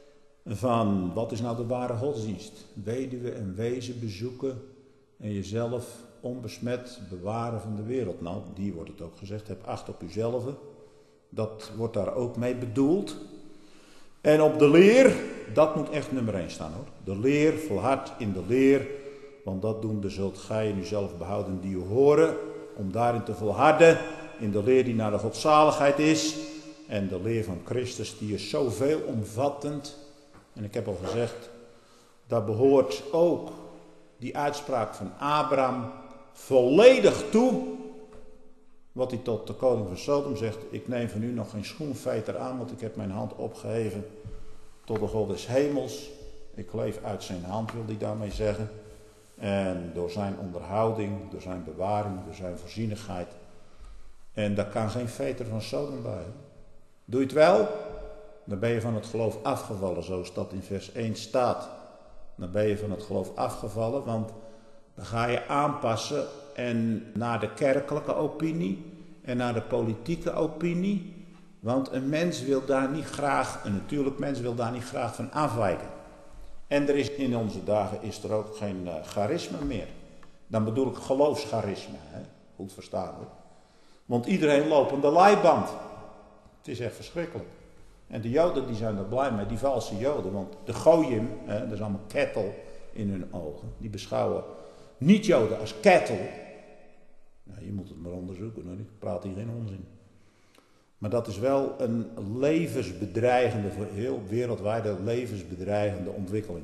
van wat is nou de ware godsdienst? Weduwe en wezen bezoeken en jezelf onbesmet bewaren van de wereld. Nou, die wordt het ook gezegd, heb acht op uzelf. Dat wordt daar ook mee bedoeld. En op de leer, dat moet echt nummer één staan hoor. De leer, volhard in de leer, want dat doen de zult gij in uzelf behouden die u horen, om daarin te volharden, in de leer die naar de godzaligheid is. En de leer van Christus, die is zo veelomvattend. En ik heb al gezegd, daar behoort ook die uitspraak van Abraham volledig toe. Wat hij tot de koning van Sodom zegt, ik neem van u nog geen schoenveter aan, want ik heb mijn hand opgeheven tot de God des hemels. Ik leef uit zijn hand, wil hij daarmee zeggen. En door zijn onderhouding, door zijn bewaring, door zijn voorzienigheid. En daar kan geen veter van Sodom bij. Doe je het wel, dan ben je van het geloof afgevallen, zoals dat in vers één staat. Dan ben je van het geloof afgevallen, want dan ga je aanpassen en naar de kerkelijke opinie en naar de politieke opinie. Want een mens wil daar niet graag, een natuurlijk mens wil daar niet graag van afwijken. En er is in onze dagen is er ook geen uh, charisma meer. Dan bedoel ik geloofscharisma, hè? Goed verstaan hoor. Want iedereen loopt aan de leiband. Het is echt verschrikkelijk. En de Joden die zijn er blij mee, die valse Joden. Want de Goyim, hè, dat is allemaal kettel in hun ogen. Die beschouwen niet-Joden als kettel. Nou, je moet het maar onderzoeken hoor, ik praat hier geen onzin. Maar dat is wel een levensbedreigende, voor heel wereldwijde levensbedreigende ontwikkeling.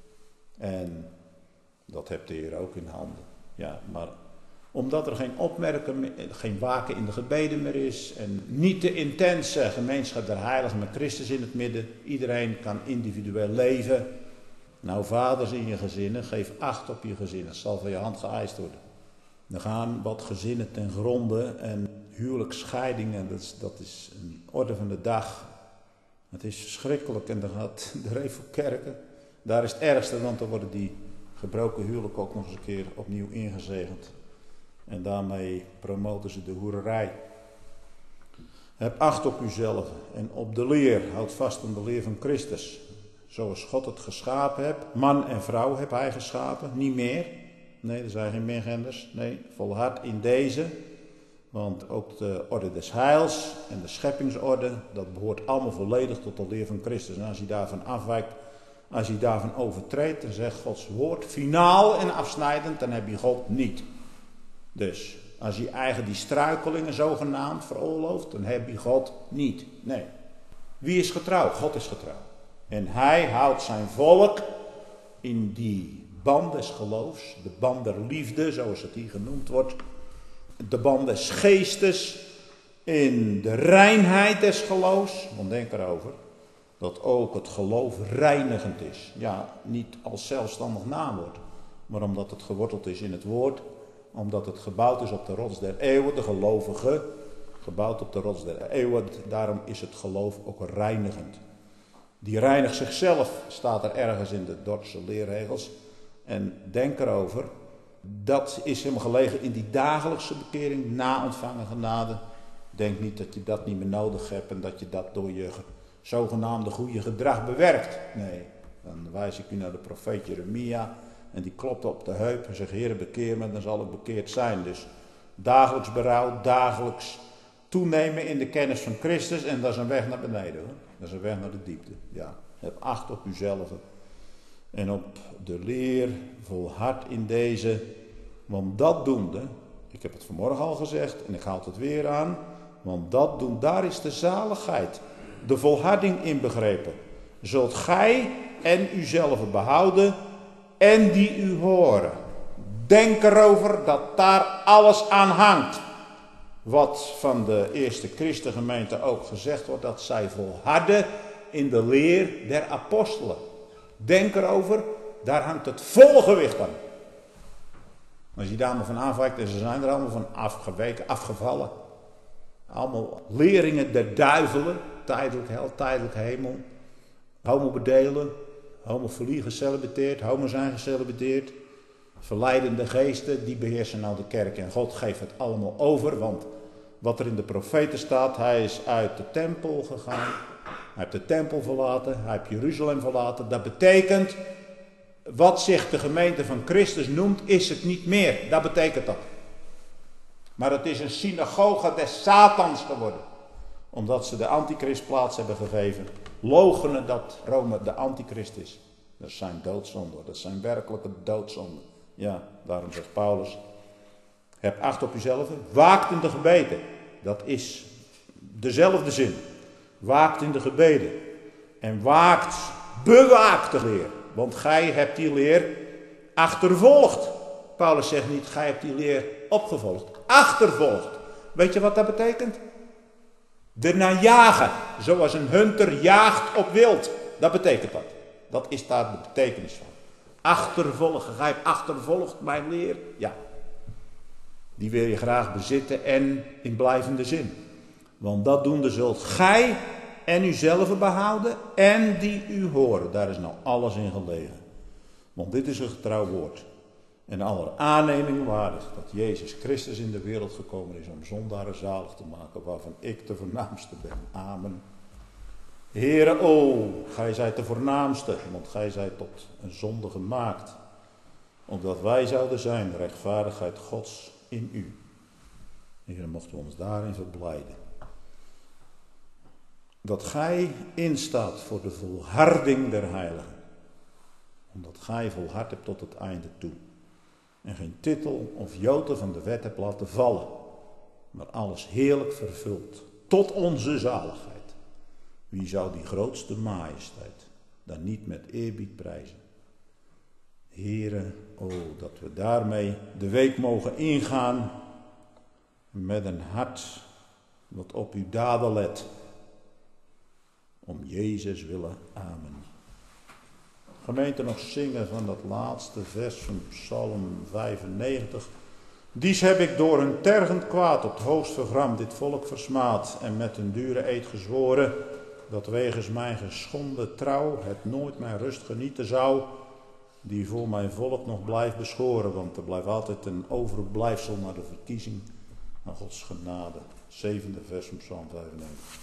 En dat hebt de Heer ook in handen. Ja, maar omdat er geen opmerken, geen waken in de gebeden meer is. En niet de intense gemeenschap der heiligen met Christus in het midden. Iedereen kan individueel leven. Nou, vaders in je gezinnen, geef acht op je gezin. Het zal van je hand geëist worden. Er gaan wat gezinnen ten gronde en huwelijksscheidingen, dat is, dat is een orde van de dag. Het is verschrikkelijk en dan gaat de Revo Kerken. Daar is het ergste, want dan worden die gebroken huwelijken ook nog eens een keer opnieuw ingezegend. En daarmee promoten ze de hoererij. Heb acht op uzelf en op de leer. Houd vast aan de leer van Christus. Zoals God het geschapen hebt. Man en vrouw heb hij geschapen. Niet meer. Nee, er zijn geen meer genders. Nee, volhard in deze. Want ook de orde des heils en de scheppingsorde, dat behoort allemaal volledig tot de leer van Christus. En als je daarvan afwijkt, als je daarvan overtreedt, dan zegt Gods woord finaal en afsnijdend, dan heb je God niet. Dus als je eigen die struikelingen zogenaamd veroorlooft, dan heb je God niet. Nee. Wie is getrouw? God is getrouw. En hij houdt zijn volk in die band des geloofs, de band der liefde, zoals het hier genoemd wordt. De band des geestes, in de reinheid des geloofs. Want denk erover, dat ook het geloof reinigend is. Ja, niet als zelfstandig naamwoord, maar omdat het geworteld is in het woord. Omdat het gebouwd is op de rots der eeuwen, de gelovige, gebouwd op de rots der eeuwen. Daarom is het geloof ook reinigend. Die reinigt zichzelf, staat er ergens in de Dordtse leerregels. En denk erover, dat is helemaal gelegen in die dagelijkse bekering, na ontvangen genade. Denk niet dat je dat niet meer nodig hebt en dat je dat door je zogenaamde goede gedrag bewerkt. Nee, dan wijs ik u naar de profeet Jeremia en die klopt op de heup en zegt, Heere, bekeer me, dan zal ik bekeerd zijn. Dus dagelijks berouw, dagelijks toenemen in de kennis van Christus en dat is een weg naar beneden hoor. Dat is een weg naar de diepte. Ja, heb acht op uzelf en op de leer, volhard in deze, want dat doende, ik heb het vanmorgen al gezegd en ik haal het weer aan, want dat doen, daar is de zaligheid, de volharding inbegrepen. Zult gij en uzelf behouden en die u horen. Denk erover dat daar alles aan hangt. Wat van de eerste Christengemeente ook gezegd wordt, dat zij volharden in de leer der apostelen. Denk erover, daar hangt het volle gewicht aan. Als je daar allemaal van afwijkt, en ze zijn er allemaal van afgeweken, afgevallen. Allemaal leringen der duivelen, tijdelijk hel, tijdelijk hemel. Homobedelen, homofilie gecelibiteerd, homo zijn gecelibiteerd. Verleidende geesten, die beheersen nou de kerk. En God geeft het allemaal over, want wat er in de profeten staat, hij is uit de tempel gegaan. Hij heeft de tempel verlaten, hij heeft Jeruzalem verlaten. Dat betekent, wat zich de gemeente van Christus noemt, is het niet meer. Dat betekent dat. Maar het is een synagoge des Satans geworden. Omdat ze de antichrist plaats hebben gegeven. Loochenen dat Rome de antichrist is. Dat zijn doodzonden, dat zijn werkelijke doodzonden. Ja, daarom zegt Paulus, heb acht op uzelf, waakt in de gebeden. Dat is dezelfde zin. Waakt in de gebeden. En waakt, bewaakt de leer. Want gij hebt die leer achtervolgd. Paulus zegt niet, gij hebt die leer opgevolgd. Achtervolgd. Weet je wat dat betekent? Ernaar jagen. Zoals een hunter jaagt op wild. Dat betekent dat. Dat is daar de betekenis van. Achtervolgen. Gij hebt achtervolgd mijn leer. Ja. Die wil je graag bezitten en in blijvende zin. Want dat doende zult gij en uzelf behouden en die u horen. Daar is nou alles in gelegen. Want dit is een getrouw woord. En aller aanneming waardig dat Jezus Christus in de wereld gekomen is om zondaren zalig te maken, waarvan ik de voornaamste ben. Amen. Heere, o, gij zijt de voornaamste, want gij zijt tot een zonde gemaakt. Opdat wij zouden zijn, de rechtvaardigheid Gods in u. Heere, mochten we ons daarin verblijden. Dat gij instaat voor de volharding der heiligen. Omdat gij volhard hebt tot het einde toe. En geen titel of jote van de wet hebt laten vallen. Maar alles heerlijk vervuld. Tot onze zaligheid. Wie zou die grootste majesteit dan niet met eerbied prijzen? Heere, o, dat we daarmee de week mogen ingaan. Met een hart wat op uw daden let. Om Jezus willen. Amen. gemeente nog zingen van dat laatste vers van Psalm vijfennegentig. Dies heb ik door een tergend kwaad op het hoogst vergramd dit volk versmaad en met een dure eed gezworen, dat wegens mijn geschonden trouw het nooit mijn rust genieten zou, die voor mijn volk nog blijft beschoren, want er blijft altijd een overblijfsel naar de verkiezing, naar Gods genade. Zevende vers van Psalm vijfennegentig.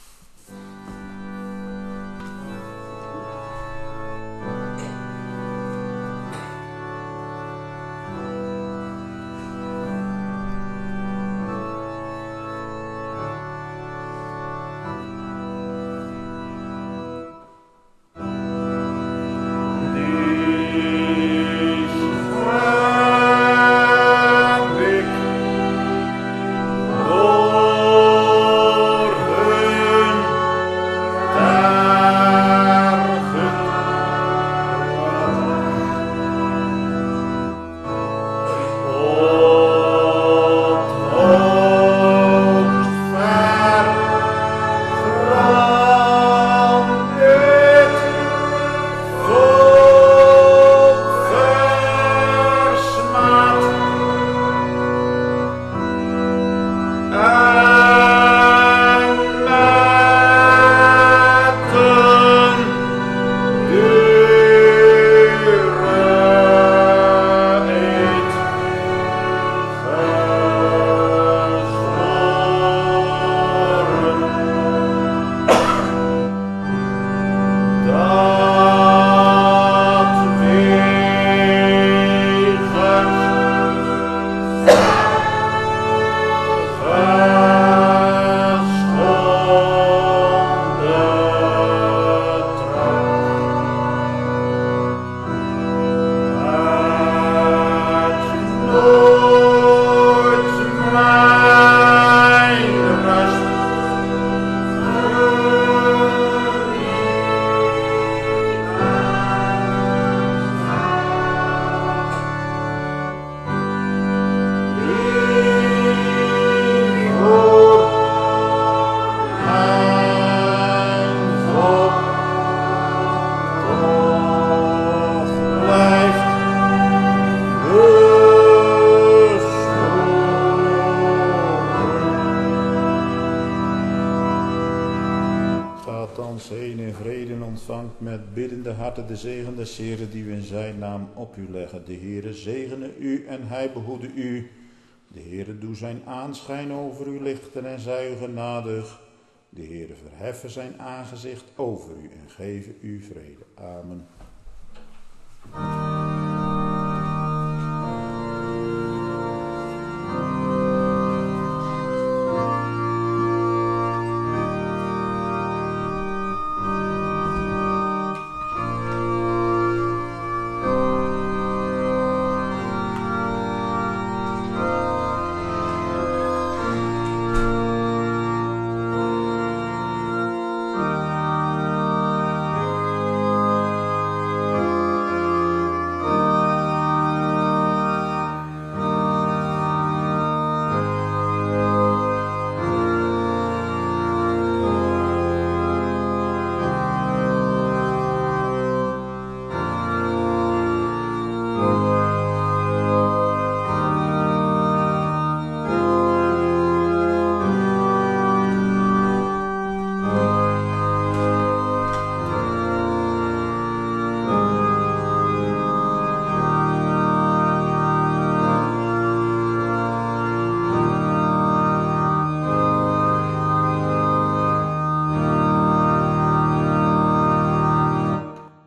De zegen des Heren die we in zijn naam op u leggen. De Heere zegene u en hij behoede u. De Heere doe zijn aanschijn over u lichten en zij u genadig. De Heere verheffen zijn aangezicht over u en geven u vrede. Amen.